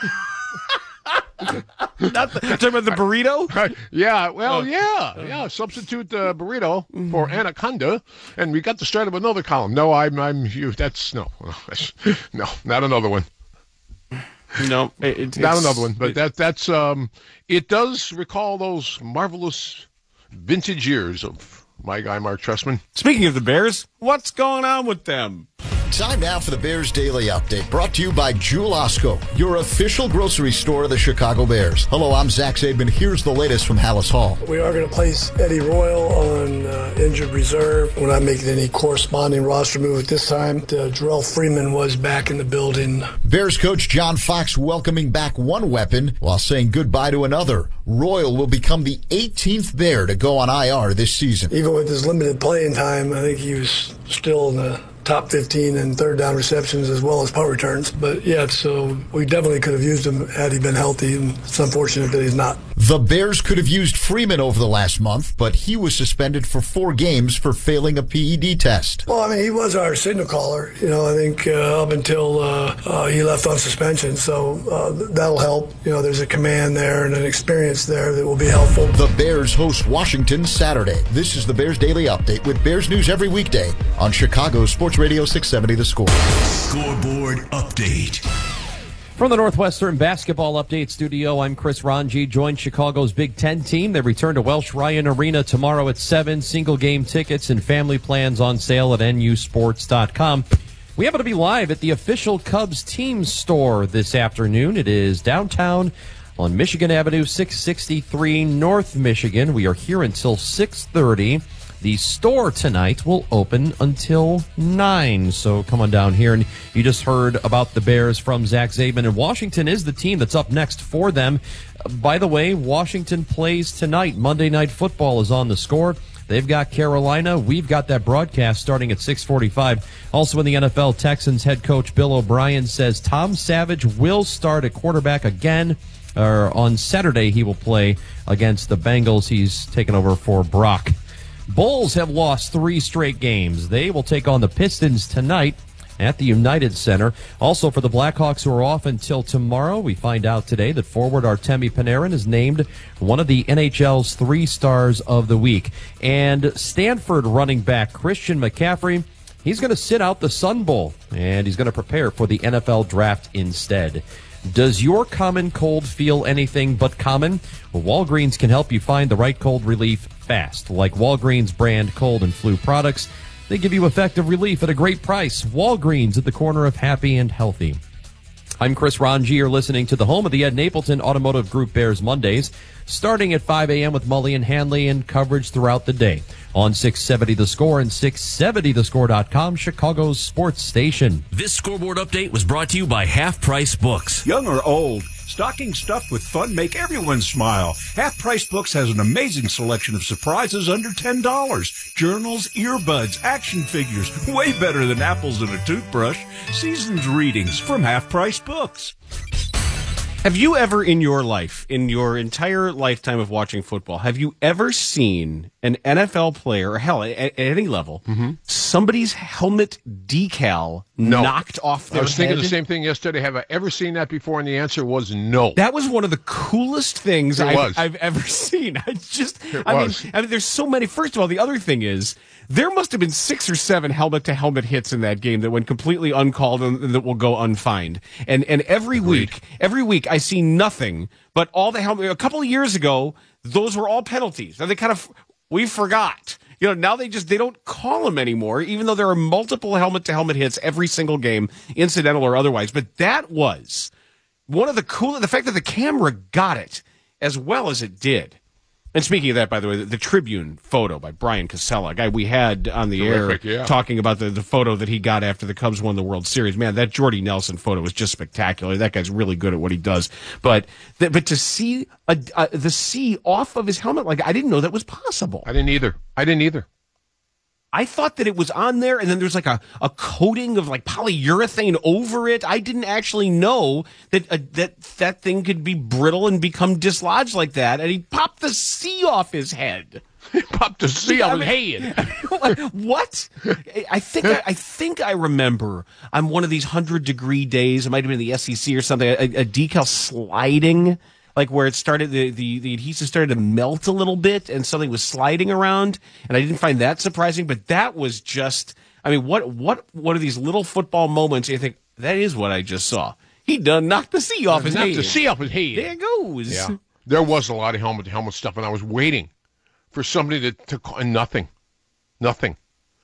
Not the, talking about the burrito? Right. Yeah, well, uh, yeah, yeah. Substitute uh, burrito mm-hmm. for anaconda, and we got to start of another column. No, I'm, I'm you. That's no, that's, no, not another one. No, it, it's not another one. But it, that, that's, um, it does recall those marvelous vintage years of my guy Mark Trestman. Speaking of the Bears, what's going on with them? Time now for the Bears Daily Update, brought to you by Jewel Osco, your official grocery store of the Chicago Bears. Hello, I'm Zach Zaidman. Here's the latest from Hallis Hall. We are going to place Eddie Royal on uh, injured reserve. We're not making any corresponding roster move at this time. Uh, Jarrell Freeman was back in the building. Bears coach John Fox welcoming back one weapon while saying goodbye to another. Royal will become the eighteenth Bear to go on I R this season. Even with his limited playing time, I think he was still in the top fifteen in third down receptions as well as punt returns. But yeah, so we definitely could have used him had he been healthy, and it's unfortunate that he's not. The Bears could have used Freeman over the last month, but he was suspended for four games for failing a P E D test. Well, I mean, he was our signal caller, you know, I think uh, up until uh, uh, he left on suspension. So uh, that'll help. You know, there's a command there and an experience there that will be helpful. The Bears host Washington Saturday. This is the Bears Daily Update with Bears News every weekday on Chicago Sports Radio six seventy The Score. Scoreboard Update. From the Northwestern Basketball Update Studio, I'm Chris Ranji. Joined Chicago's Big Ten team. They return to Welsh Ryan Arena tomorrow at seven. Single game tickets and family plans on sale at N U sports dot com. We happen to be live at the official Cubs team store this afternoon. It is downtown on Michigan Avenue, six sixty-three North Michigan. We are here until six thirty. The store tonight will open until nine, so come on down here. And you just heard about the Bears from Zach Zaidman, and Washington is the team that's up next for them. By the way, Washington plays tonight. Monday Night Football is on the Score. They've got Carolina. We've got that broadcast starting at six forty-five. Also in the N F L, Texans head coach Bill O'Brien says Tom Savage will start at quarterback again. Or on Saturday, he will play against the Bengals. He's taken over for Brock. Bulls have lost three straight games. They will take on the Pistons tonight at the United Center. Also for the Blackhawks, who are off until tomorrow, we find out today that forward Artemi Panarin is named one of the N H L's three stars of the week. And Stanford running back Christian McCaffrey, he's going to sit out the Sun Bowl, and he's going to prepare for the N F L draft instead. Does your common cold feel anything but common? Well, Walgreens can help you find the right cold relief fast. Like Walgreens brand cold and flu products, they give you effective relief at a great price. Walgreens at the corner of happy and healthy. I'm Chris Ranji. You're listening to the home of the Ed Napleton Automotive Group Bears Mondays, starting at five a.m. with Mully and Hanley and coverage throughout the day on six seventy The Score and six seventy the score dot com, Chicago's sports station. This scoreboard update was brought to you by Half Price Books. Young or old, stocking stuffed with fun make everyone smile. Half Price Books has an amazing selection of surprises under ten dollars. Journals, earbuds, action figures, way better than apples and a toothbrush. Seasoned readings from Half Price Books. Have you ever in your life, in your entire lifetime of watching football, have you ever seen an N F L player, or hell, at, at any level, mm-hmm. somebody's helmet decal no. knocked off their head? I was thinking the same thing yesterday. Have I ever seen that before? And the answer was no. That was one of the coolest things It I've, was. I've ever seen. I just, It I mean, was. I mean, there's so many. First of all, the other thing is, there must have been six or seven helmet-to-helmet hits in that game that went completely uncalled and that will go unfined. And and every Agreed. week, every week, I see nothing but all the helmet. A couple of years ago, those were all penalties. And they kind of, we forgot. You know, now they just, they don't call them anymore, even though there are multiple helmet-to-helmet hits every single game, incidental or otherwise. But that was one of the coolest, the fact that the camera got it as well as it did. And speaking of that, by the way, the, the Tribune photo by Brian Casella, a guy we had on the Terrific, air yeah. talking about the, the photo that he got after the Cubs won the World Series. Man, that Jordy Nelson photo was just spectacular. That guy's really good at what he does. But th- but to see a, a, the C off of his helmet, like, I didn't know that was possible. I didn't either. I didn't either. I thought that it was on there, and then there's like a, a coating of like polyurethane over it. I didn't actually know that uh, that that thing could be brittle and become dislodged like that. And he popped the C off his head. He popped the C off his head. What? I think I, I think I remember on one of these hundred degree days, it might have been the S E C or something, a, a decal sliding. Like where it started, the, the, the adhesive started to melt a little bit and something was sliding around. And I didn't find that surprising, but that was just, I mean, what, what, what are these little football moments? You think, that is what I just saw. He done knocked the C off his knocked head. the C off his head. There it goes. Yeah. There was a lot of helmet to helmet stuff, and I was waiting for somebody to, to call, and nothing. Nothing.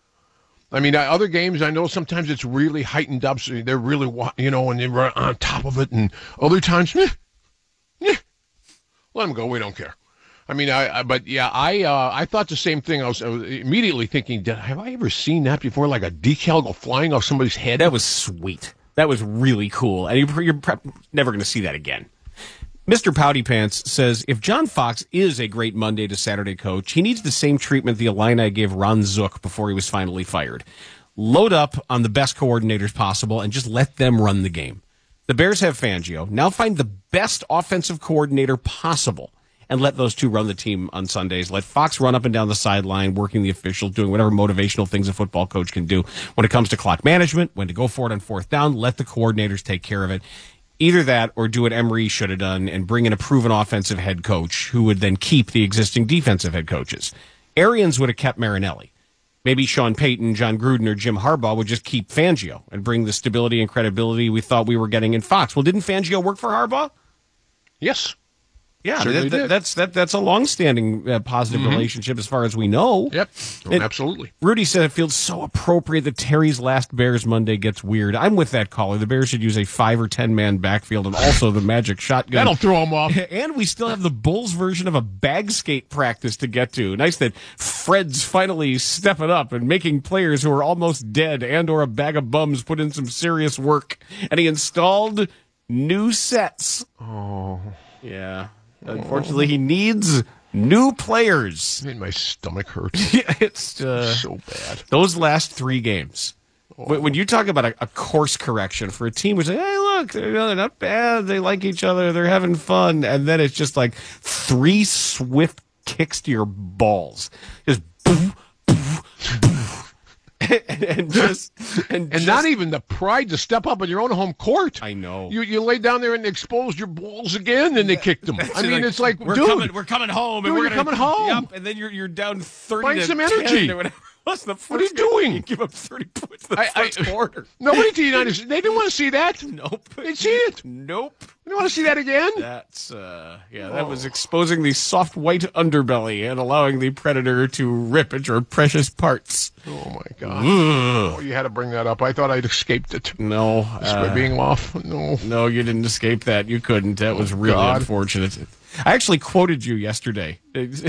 I mean, other games, I know sometimes it's really heightened up, so they're really, you know, and they're on top of it, and other times, meh. Yeah, let them go. We don't care. I mean, I, I but yeah, I uh, I thought the same thing. I was, I was immediately thinking, did, have I ever seen that before? Like a decal go flying off somebody's head? That was sweet. That was really cool. And you're, you're never going to see that again. Mister Pouty Pants says, if John Fox is a great Monday to Saturday coach, he needs the same treatment the Illini gave Ron Zook before he was finally fired. load up on the best coordinators possible and just let them run the game. The Bears have Fangio. Now find the best offensive coordinator possible and let those two run the team on Sundays. Let Fox run up and down the sideline, working the officials, doing whatever motivational things a football coach can do. When it comes to clock management, when to go for it on fourth down, let the coordinators take care of it. Either that or do what Emery should have done and bring in a proven offensive head coach who would then keep the existing defensive head coaches. Arians would have kept Marinelli. Maybe Sean Payton, John Gruden, or Jim Harbaugh would just keep Fangio and bring the stability and credibility we thought we were getting in Fox. Well, didn't Fangio work for Harbaugh? Yes. Yeah, Certainly that, did. that's that, that's a long-standing uh, positive Mhm. relationship as far as we know. Yep, oh, And absolutely. Rudy said it feels so appropriate that Terry's last Bears Monday gets weird. I'm with that caller. The Bears should use a five or ten man backfield and also the magic shotgun. That'll throw them off. And we still have the Bulls version of a bag skate practice to get to. Nice that Fred's finally stepping up and making players who are almost dead and or a bag of bums put in some serious work. And he installed new sets. Oh. Yeah. Unfortunately, he needs new players. Made my stomach hurt. Yeah, it's uh, so bad. Those last three games. When when you talk about a, a course correction for a team which say, hey, look, they're, they're not bad. They like each other. They're having fun. And then it's just like three swift kicks to your balls. Just boom, boom, boom. and, and just and, And just, not even the pride to step up on your own home court. I know. You you lay down there and exposed your balls again, and they kicked them. I mean, it's like, we're dude, coming, we're coming home, and dude, we're you're gonna, coming home. Yep, and then you're you're down thirty. Find to some ten energy. or whatever. What's the first What are you game? doing? You give up thirty points in the I- first I- quarter. Nobody did not. They didn't want to see that. Nope. They'd see it. Nope. You want to see that again? That's uh, yeah. That was exposing the soft white underbelly and allowing the predator to rip at your precious parts. Oh my God! Oh, you had to bring that up. I thought I'd escaped it. No, Just by uh, being off. No, no, you didn't escape that. You couldn't. That was really God. unfortunate. I actually quoted you yesterday.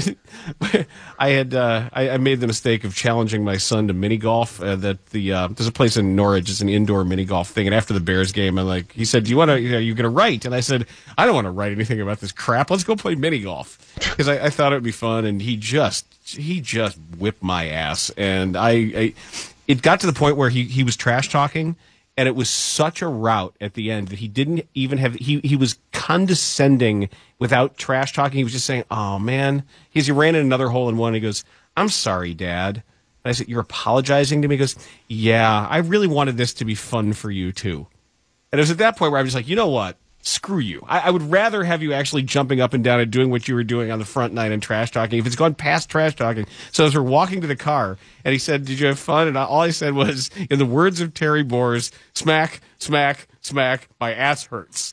I had uh, I, I made the mistake of challenging my son to mini golf. Uh, that the uh, there's a place in Norwich, it's an indoor mini golf thing. And after the Bears game, I'm like, he said, "Do you want to? Are you going to write?" And I said, "I don't want to write anything about this crap. Let's go play mini golf," because I, I thought it would be fun. And he just he just whipped my ass. And I, I it got to the point where he he was trash talking. And it was such a rout at the end that he didn't even have, he, he was condescending without trash talking. He was just saying, oh man, he's, he ran in another hole in one. He goes, I'm sorry, Dad. And I said, you're apologizing to me? He goes, yeah, I really wanted this to be fun for you too. And it was at that point where I was just like, you know what? Screw you. I, I would rather have you actually jumping up and down and doing what you were doing on the front nine and trash talking. If it's gone past trash talking. So as we're walking to the car, and he said, did you have fun? And all I said was, in the words of Terry Boers, smack, smack, smack, my ass hurts.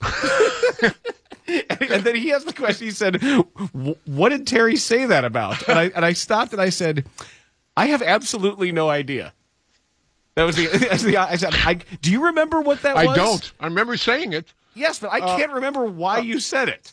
And then he asked the question, he said, what did Terry say that about? And I, and I stopped and I said, I have absolutely no idea. That was the, that was the I said, I, do you remember what that was? I don't. I remember saying it. Yes, but I Uh, can't remember why uh, you said it.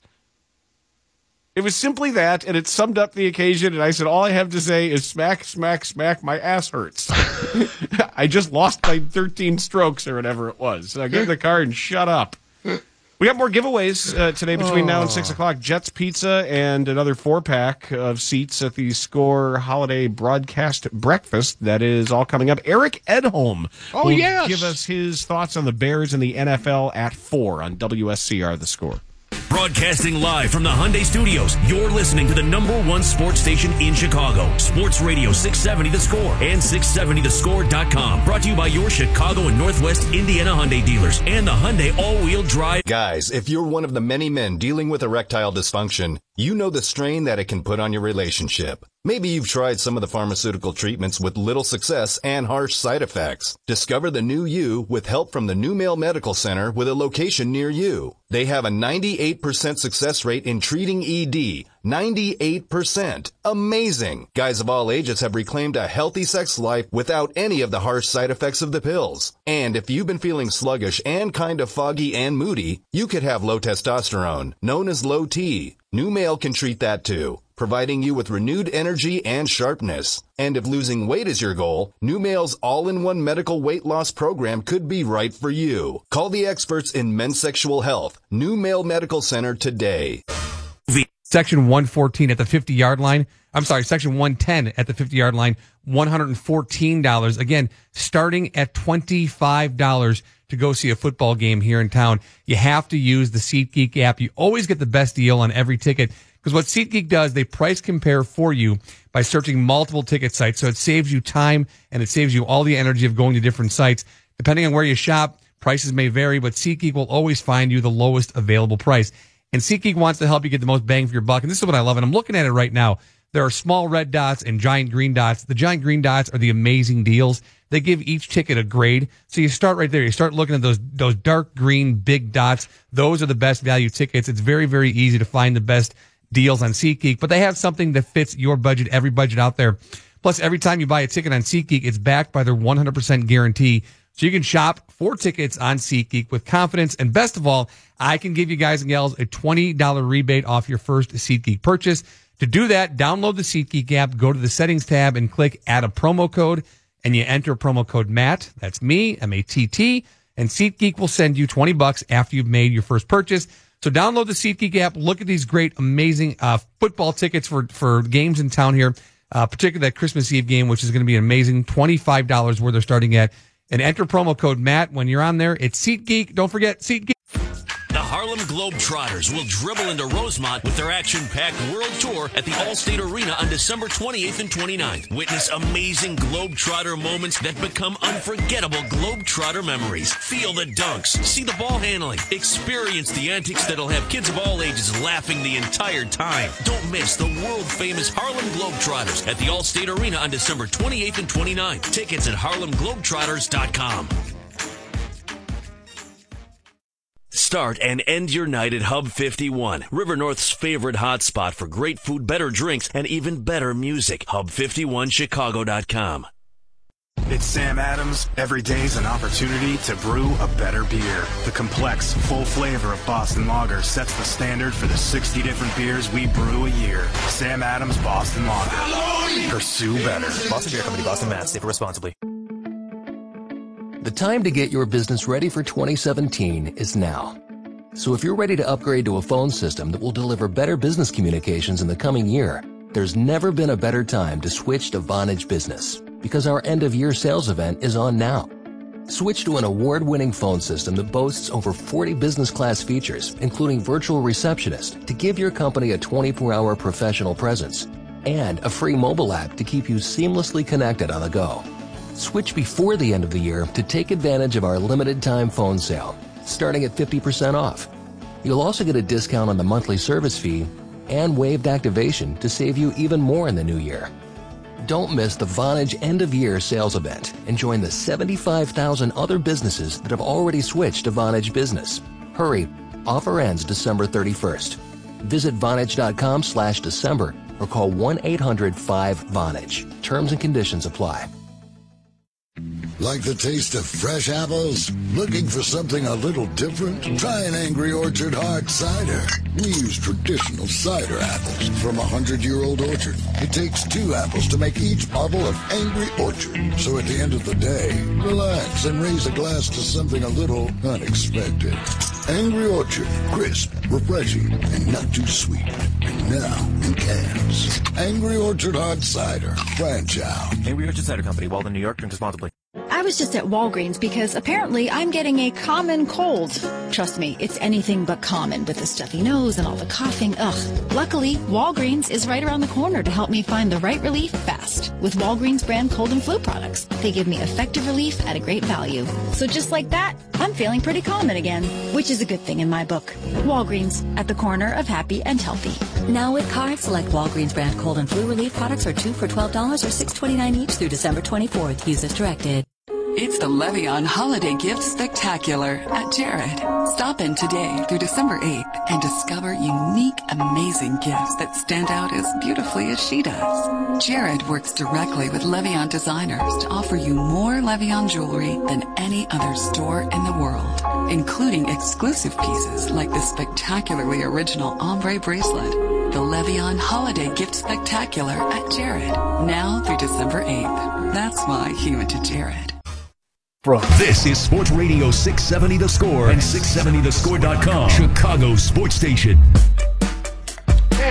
It was simply that, and it summed up the occasion, and I said, all I have to say is smack, smack, smack, my ass hurts. I just lost my thirteen strokes or whatever it was. So I got in the car and shut up. We got more giveaways uh, today between oh. now and six o'clock. Jets Pizza and another four-pack of seats at the Score Holiday Broadcast Breakfast. That is all coming up. Eric Edholm oh, will yes. give us his thoughts on the Bears and the N F L at four on W S C R The Score. Broadcasting live from the Hyundai Studios, you're listening to the number one sports station in Chicago. Sports Radio six seventy The Score and six seventy the score dot com. Brought to you by your Chicago and Northwest Indiana Hyundai dealers and the Hyundai all-wheel drive. Guys, if you're one of the many men dealing with erectile dysfunction, you know the strain that it can put on your relationship. Maybe you've tried some of the pharmaceutical treatments with little success and harsh side effects. Discover the new you with help from the New Male Medical Center with a location near you. They have a ninety-eight percent success rate in treating E D. ninety-eight percent. Amazing. Guys of all ages have reclaimed a healthy sex life without any of the harsh side effects of the pills. And if you've been feeling sluggish and kind of foggy and moody, you could have low testosterone, known as low T. New Male can treat that too, providing you with renewed energy and sharpness. And if losing weight is your goal, New Male's all-in-one medical weight loss program could be right for you. Call the experts in men's sexual health, New Male Medical Center today. Section one fourteen at the fifty-yard line. I'm sorry, Section one ten at the fifty-yard line, one hundred fourteen dollars. Again, starting at twenty-five dollars to go see a football game here in town. You have to use the SeatGeek app. You always get the best deal on every ticket because what SeatGeek does, they price compare for you by searching multiple ticket sites. So it saves you time and it saves you all the energy of going to different sites. Depending on where you shop, prices may vary, but SeatGeek will always find you the lowest available price. And SeatGeek wants to help you get the most bang for your buck. And this is what I love. And I'm looking at it right now. There are small red dots and giant green dots. The giant green dots are the amazing deals. They give each ticket a grade. So you start right there. You start looking at those those dark green big dots. Those are the best value tickets. It's very, very easy to find the best deals on SeatGeek. But they have something that fits your budget, every budget out there. Plus, every time you buy a ticket on SeatGeek, it's backed by their one hundred percent guarantee. So you can shop for tickets on SeatGeek with confidence. And best of all, I can give you guys and gals a twenty dollars rebate off your first SeatGeek purchase. To do that, download the SeatGeek app, go to the settings tab and click add a promo code and you enter promo code Matt. That's me, M A T T, and SeatGeek will send you twenty bucks after you've made your first purchase. So download the SeatGeek app. Look at these great, amazing uh, football tickets for, for games in town here, uh, particularly that Christmas Eve game, which is going to be amazing. twenty-five dollars where they're starting at. And enter promo code Matt when you're on there. It's SeatGeek. Don't forget SeatGeek. The Harlem Globetrotters will dribble into Rosemont with their action-packed world tour at the Allstate Arena on December twenty-eighth and twenty-ninth. Witness amazing Globetrotter moments that become unforgettable Globetrotter memories. Feel the dunks, see the ball handling, experience the antics that'll have kids of all ages laughing the entire time. Don't miss the world-famous Harlem Globetrotters at the Allstate Arena on December twenty-eighth and twenty-ninth. Tickets at harlem globetrotters dot com. Start and end your night at Hub fifty-one, River North's favorite hotspot for great food, better drinks, and even better music. hub fifty-one chicago dot com. It's Sam Adams. Every day's an opportunity to brew a better beer. The complex, full flavor of Boston Lager sets the standard for the sixty different beers we brew a year. Sam Adams Boston Lager. Pursue better. Boston Beer Company, Boston, Mass. Save responsibly. The time to get your business ready for twenty seventeen is now. So if you're ready to upgrade to a phone system that will deliver better business communications in the coming year, there's never been a better time to switch to Vonage Business, because our end-of-year sales event is on now. Switch to an award-winning phone system that boasts over forty business-class features, including virtual receptionist, to give your company a twenty-four hour professional presence, and a free mobile app to keep you seamlessly connected on the go. Switch before the end of the year to take advantage of our limited-time phone sale, starting at fifty percent off. You'll also get a discount on the monthly service fee and waived activation to save you even more in the new year. Don't miss the Vonage end-of-year sales event and join the seventy-five thousand other businesses that have already switched to Vonage Business. Hurry, offer ends December thirty-first. Visit Vonage dot com slash December or call one eight hundred five Vonage. Terms and conditions apply. Like the taste of fresh apples? Looking for something a little different? Try an Angry Orchard hard cider. We use traditional cider apples from a hundred-year-old orchard. It takes two apples to make each bottle of Angry Orchard. So at the end of the day, relax and raise a glass to something a little unexpected. Angry Orchard, crisp, refreshing, and not too sweet. And now in cans. Angry Orchard hard cider. Branch out. Angry Orchard Cider Company, Walden, New York. Drink responsibly. I was just at Walgreens because apparently I'm getting a common cold. Trust me, it's anything but common with the stuffy nose and all the coughing. Ugh. Luckily, Walgreens is right around the corner to help me find the right relief fast with Walgreens brand cold and flu products. They give me effective relief at a great value. So just like that, I'm feeling pretty common again, which is a good thing in my book. Walgreens, at the corner of happy and healthy. Now with cards, select Walgreens brand cold and flu relief products are two for twelve dollars or six twenty-nine each through December twenty-fourth. Use as directed. It's the Levion Holiday Gift Spectacular at Jared. Stop in today through December eighth and discover unique, amazing gifts that stand out as beautifully as she does. Jared works directly with Levion designers to offer you more Levion jewelry than any other store in the world, including exclusive pieces like the spectacularly original ombre bracelet. The Levion Holiday Gift Spectacular at Jared. Now through December eighth. That's why he went to Jared. This is Sports Radio six seventy The Score and six seventy the score dot com, Chicago's sports station. Hey,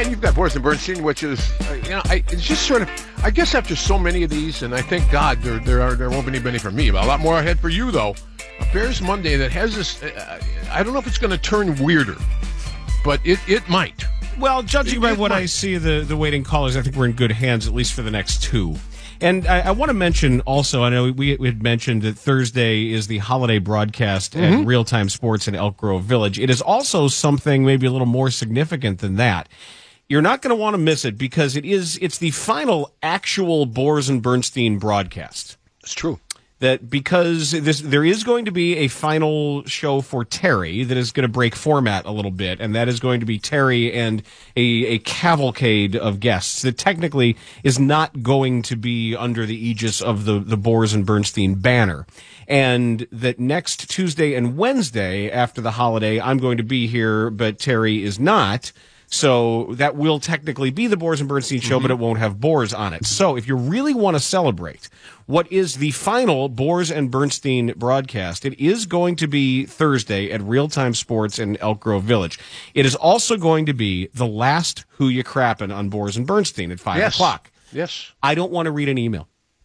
and you've got Boris and Bernstein, which is, uh, you know, I, it's just sort of, I guess after so many of these, and I thank God there there are there won't be many for me, but a lot more ahead for you though. A Bears Monday that has this, uh, I don't know if it's going to turn weirder, but it it might. Well, judging It- by it what I might. see, the the waiting callers, I think we're in good hands at least for the next two. And I, I want to mention also, I know we, we had mentioned that Thursday is the holiday broadcast Mhm. at Real Time Sports in Elk Grove Village. It is also something maybe a little more significant than that. You're not going to want to miss it because it is it's the final actual Boers and Bernstein broadcast. It's true. That because this there is going to be a final show for Terry that is going to break format a little bit, and that is going to be Terry and a, a cavalcade of guests that technically is not going to be under the aegis of the, the Boers and Bernstein banner. And that next Tuesday and Wednesday after the holiday, I'm going to be here, but Terry is not. So that will technically be the Boers and Bernstein show, Mm-hmm. but it won't have Boers on it. So if you really want to celebrate what is the final Boers and Bernstein broadcast, it is going to be Thursday at Real Time Sports in Elk Grove Village. It is also going to be the last Who You Crappin' on Boers and Bernstein at five Yes. o'clock. Yes. I don't want to read an email.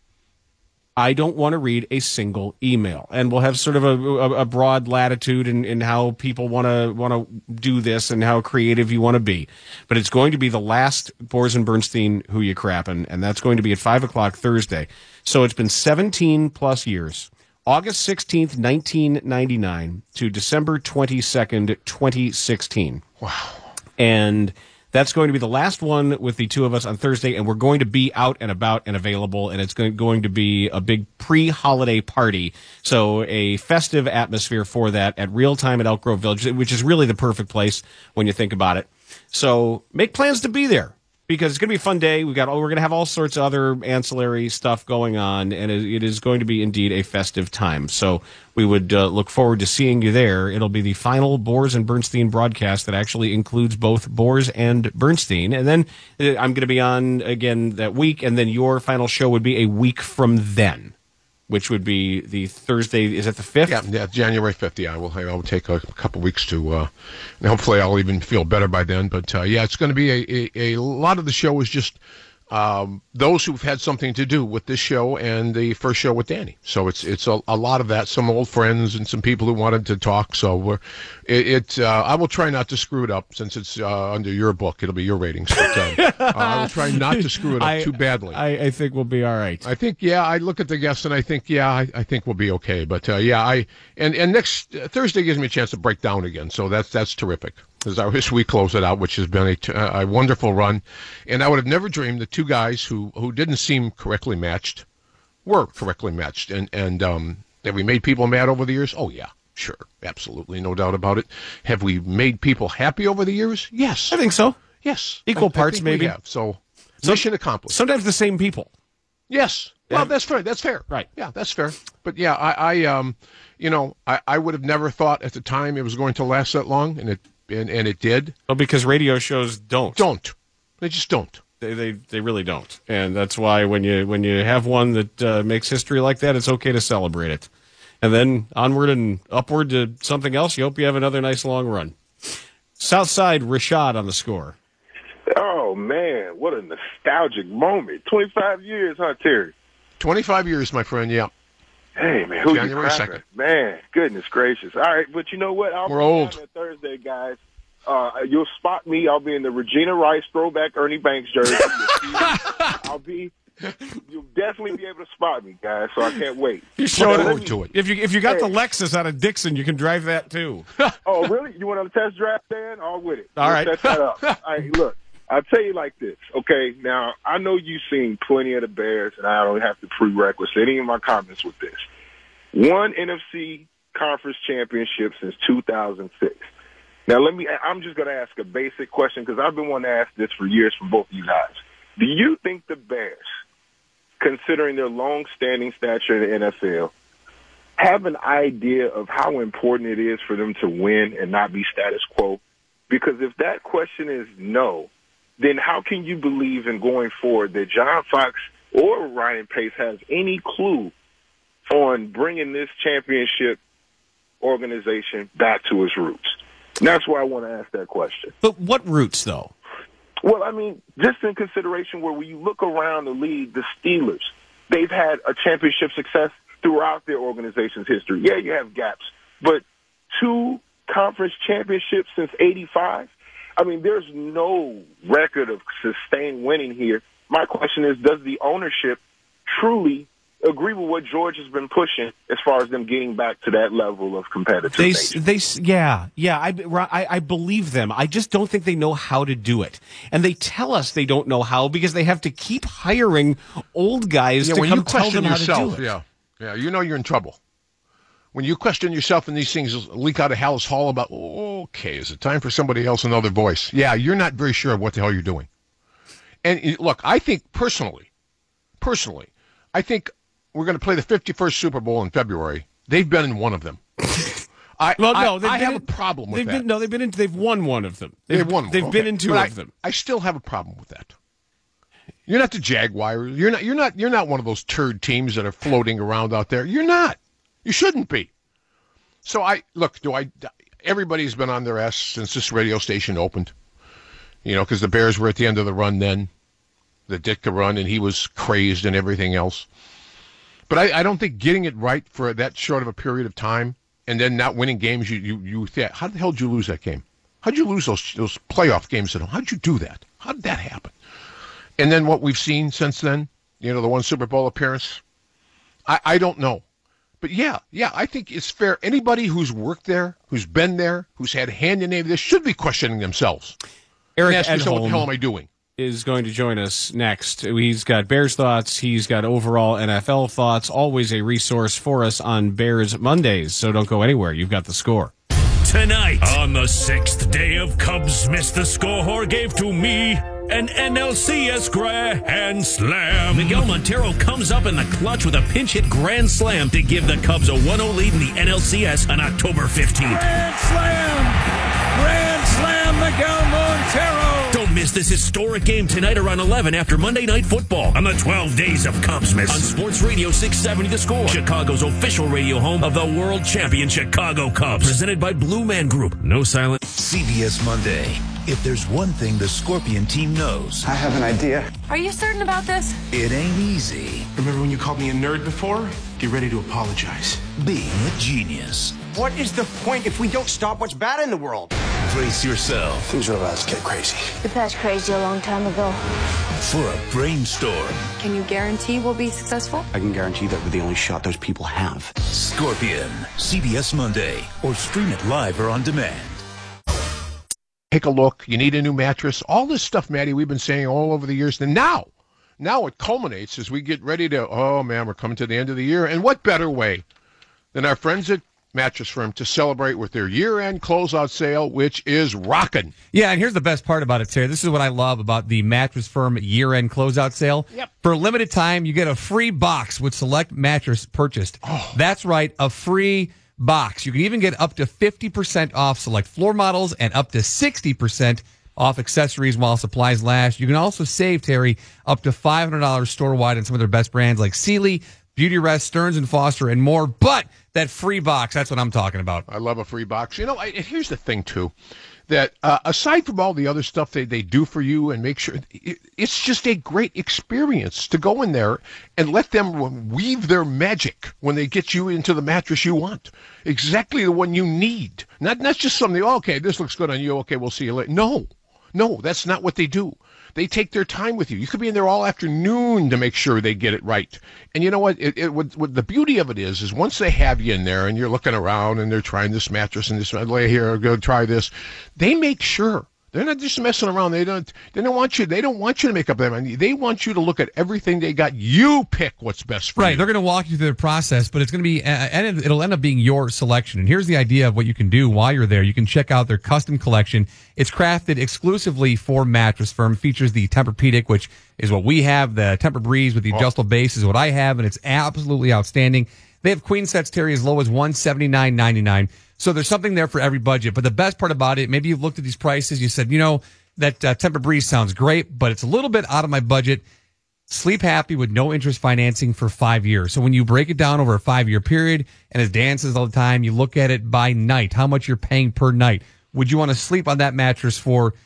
I don't want to read a single email, and we'll have sort of a, a, a broad latitude in, in how people want to want to do this and how creative you want to be. But it's going to be the last Boers and Bernstein Who You Crappin', and that's going to be at five o'clock Thursday. So it's been seventeen plus years, August sixteenth, nineteen ninety-nine to December twenty-second, twenty sixteen. Wow. And that's going to be the last one with the two of us on Thursday, and we're going to be out and about and available, and it's going going to be a big pre-holiday party. So a festive atmosphere for that at Real Time at Elk Grove Village, which is really the perfect place when you think about it. So make plans to be there, because it's going to be a fun day. We've got we're going to have all sorts of other ancillary stuff going on, and it, it is going to be indeed a festive time. So we would uh, look forward to seeing you there. It'll be the final Boers and Bernstein broadcast that actually includes both Boers and Bernstein. And then uh, I'm going to be on again that week, and then your final show would be a week from then, which would be the Thursday. Is that the fifth? Yeah, yeah, January fifth. Yeah, I will. I will take a couple weeks to, uh, and hopefully I'll even feel better by then. But uh, yeah, it's going to be a, a a lot of the show is just um, those who've had something to do with this show and the first show with Danny. So it's it's a, a lot of that. Some old friends and some people who wanted to talk. So we're it. it uh, I will try not to screw it up since it's uh, under your book. It'll be your ratings. But, um, uh, I will try not to screw it up I- too badly. I, I think we'll be all right. I think, yeah, I look at the guests and I think, yeah, I, I think we'll be okay. But uh, yeah, I and and next uh, Thursday gives me a chance to break down again, so that's that's terrific. As I wish we close it out, which has been a, t- a wonderful run, and I would have never dreamed the two guys who who didn't seem correctly matched were correctly matched, and and um, have we made people mad over the years? Oh yeah, sure, absolutely, no doubt about it. Have we made people happy over the years? Yes, I think so. Yes, Equal I- I parts, think we maybe. have. So Some- mission accomplished. Sometimes the same people. Yes. Well, Yeah. that's fair. That's fair. Right. Yeah, that's fair. But yeah, I, I um, you know, I, I would have never thought at the time it was going to last that long, and it and, and it did. Well, because radio shows don't. Don't. They just don't. They, they they really don't, and that's why when you when you have one that uh, makes history like that, it's okay to celebrate it, and then onward and upward to something else. You hope you have another nice long run. Southside Rashad on the score. Oh, man, what a nostalgic moment. twenty-five years, huh, Terry? twenty-five years, my friend. Yeah. Hey, man, who you January crapping? second. Man, goodness gracious. All right, but you know what? I'll We're be old. down there Thursday, guys. Uh, you'll spot me. I'll be in the Regina Rice throwback Ernie Banks jersey. I'll be. You'll definitely be able to spot me, guys. So I can't wait. You showed Let it me- to it. If you if you got Hey. the Lexus out of Dixon, you can drive that too. Oh, really? You want to test drive, Dan? All with it. All We'll right. Set that up. All right, look. I'll tell you like this, okay? Now, I know you've seen plenty of the Bears, and I don't have to prerequisite any of my comments with this. One N F C conference championship since two thousand six. Now, let me, I'm just going to ask a basic question because I've been wanting to ask this for years from both of you guys. Do you think the Bears, considering their long-standing stature in the N F L, have an idea of how important it is for them to win and not be status quo? Because if that question is no, then how can you believe in going forward that John Fox or Ryan Pace has any clue on bringing this championship organization back to its roots? And that's why I want to ask that question. But what roots, though? Well, I mean, just in consideration where when you look around the league, the Steelers, they've had a championship success throughout their organization's history. Yeah, you have gaps, but two conference championships since eighty-five? I mean, there's no record of sustained winning here. My question is, does the ownership truly agree with what George has been pushing as far as them getting back to that level of competitiveness? They, they, yeah, yeah, I, I, I believe them. I just don't think they know how to do it. And they tell us they don't know how because they have to keep hiring old guys yeah, to when come you tell question them yourself, how to do it. Yeah, yeah, you know you're in trouble. When you question yourself and these things leak out of Hallis Hall about, oh, okay, is it time for somebody else, another voice? Yeah, you're not very sure of what the hell you're doing. And look, I think personally, personally, I think we're going to play the fifty-first Super Bowl in February. They've been in one of them. I, well, no, I, I have in, a problem with they've that. Been, no, they've been in, they've won one of them. They've, they've won. They've okay. been in two but of I, them. I still have a problem with that. You're not the Jaguars. You're not. You're not. You're not one of those turd teams that are floating around out there. You're not. You shouldn't be. So I look. Do I? Everybody's been on their ass since this radio station opened. You know, because the Bears were at the end of the run then, the Ditka run, and he was crazed and everything else. But I, I don't think getting it right for that short of a period of time and then not winning games, you you you th- how the hell did you lose that game? How did you lose those those playoff games at home? How did you do that? How did that happen? And then what we've seen since then, you know, the one Super Bowl appearance, I, I don't know. But yeah, yeah, I think it's fair. Anybody who's worked there, who's been there, who's had hand in this should be questioning themselves. Eric ask yourself, what the hell Edholm am I doing? Is going to join us next. He's got Bears thoughts. He's got overall N F L thoughts. Always a resource for us on Bears Mondays. So don't go anywhere. You've got the score. Tonight, on the sixth day of Cubs Miss the Score gave to me an N L C S grand slam. Miguel Montero comes up in the clutch with a pinch hit grand slam to give the Cubs a one oh lead in the N L C S on October fifteenth. Grand slam! Grand slam, Miguel Montero! Don't miss this historic game tonight around eleven after Monday Night Football on the twelve Days of Cubsmas on Sports Radio six seventy The Score, Chicago's official radio home of the world champion Chicago Cubs. Presented by Blue Man Group. No silent. C B S Monday. If there's one thing the Scorpion team knows, I have an idea. Are you certain about this? It ain't easy. Remember when you called me a nerd before? Get ready to apologize. Being a genius. What is the point if we don't stop what's bad in the world? Brace yourself. Things are about to get crazy. You passed crazy a long time ago. For a brainstorm. Can you guarantee we'll be successful? I can guarantee that we're the only shot those people have. Scorpion. C B S Monday. Or stream it live or on demand. Take a look. You need a new mattress. All this stuff, Maddie, we've been saying all over the years. And now, now it culminates as we get ready to, oh, man, we're coming to the end of the year. And what better way than our friends at Mattress Firm to celebrate with their year-end closeout sale, which is rocking. Yeah, and here's the best part about it, Terry. This is what I love about the Mattress Firm year-end closeout sale. Yep. For a limited time, you get a free box with select mattress purchased. Oh. That's right, a free box. You can even get up to fifty percent off select floor models and up to sixty percent off accessories while supplies last. You can also save, Terry, up to five hundred dollars store-wide on some of their best brands like Sealy, Beauty Rest, Stearns and Foster, and more. But that free box, that's what I'm talking about. I love a free box. You know, I, here's the thing, too, that uh, aside from all the other stuff they, they do for you and make sure, it, it's just a great experience to go in there and let them weave their magic when they get you into the mattress you want. Exactly the one you need. Not, not just something, oh, okay, this looks good on you, okay, we'll see you later. No, no, that's not what they do. They take their time with you. You could be in there all afternoon to make sure they get it right. And you know what? It, it what, what the beauty of it is, is once they have you in there and you're looking around and they're trying this mattress and this, lay here, go try this, they make sure. They're not just messing around. They don't. They don't want you. They don't want you to make up their mind. They want you to look at everything they got. You pick what's best for right, you. Right. They're going to walk you through the process, but it's going to be, and it'll end up being your selection. And here's the idea of what you can do while you're there. You can check out their custom collection. It's crafted exclusively for Mattress Firm. Features the Tempur-Pedic, which is what we have. The Tempur-Breeze with the adjustable base is what I have, and it's absolutely outstanding. They have queen sets, Terry, as low as one hundred seventy-nine ninety-nine. So there's something there for every budget. But the best part about it, maybe you've looked at these prices. You said, you know, that uh, Tempur-Breeze sounds great, but it's a little bit out of my budget. Sleep happy with no interest financing for five years. So when you break it down over a five-year period, and as Dan says all the time, you look at it by night, how much you're paying per night. Would you want to sleep on that mattress for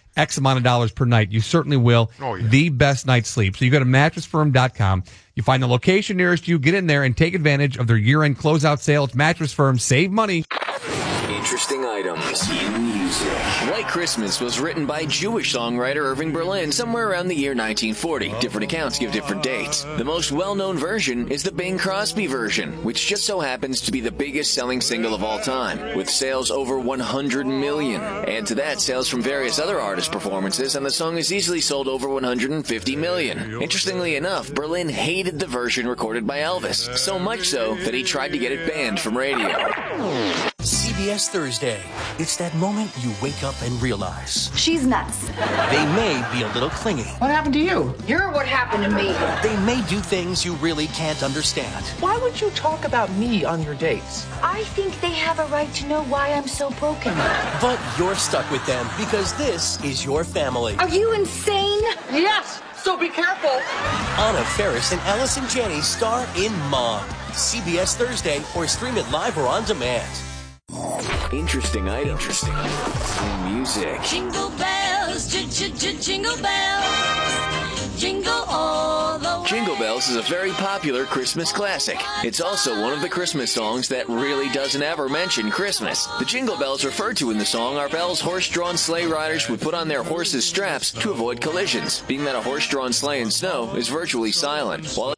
X amount of dollars per night. You certainly will. Oh, yeah. The best night's sleep. So you go to mattress firm dot com. You find the location nearest you, get in there, and take advantage of their year-end closeout sale. It's Mattress Firm. Save money. Interesting items in music. White Christmas was written by Jewish songwriter Irving Berlin somewhere around the year nineteen forty. Different accounts give different dates. The most well-known version is the Bing Crosby version, which just so happens to be the biggest selling single of all time, with sales over one hundred million. Add to that sales from various other artist performances, and the song has easily sold over one hundred fifty million. Interestingly enough, Berlin hated the version recorded by Elvis, so much so that he tried to get it banned from radio. C B S Thursday. It's that moment you wake up and realize She's nuts. they may be a little clingy. What happened to you? You're what happened to me. They may do things you really can't understand. Why would you talk about me on your dates? I think they have a right to know why I'm so broken. But you're stuck with them because this is your family. Are you insane? Yes, so be careful. Anna Faris and Allison Janney star in Mom. C B S Thursday, or stream it live or on demand. Interesting item. Interesting item in music. Jingle bells, jingle bells, jingle all the way. Jingle Bells is a very popular Christmas classic. It's also one of the Christmas songs that really doesn't ever mention Christmas. The Jingle Bells referred to in the song are bells horse-drawn sleigh riders would put on their horses' straps to avoid collisions, being that a horse-drawn sleigh in snow is virtually silent. While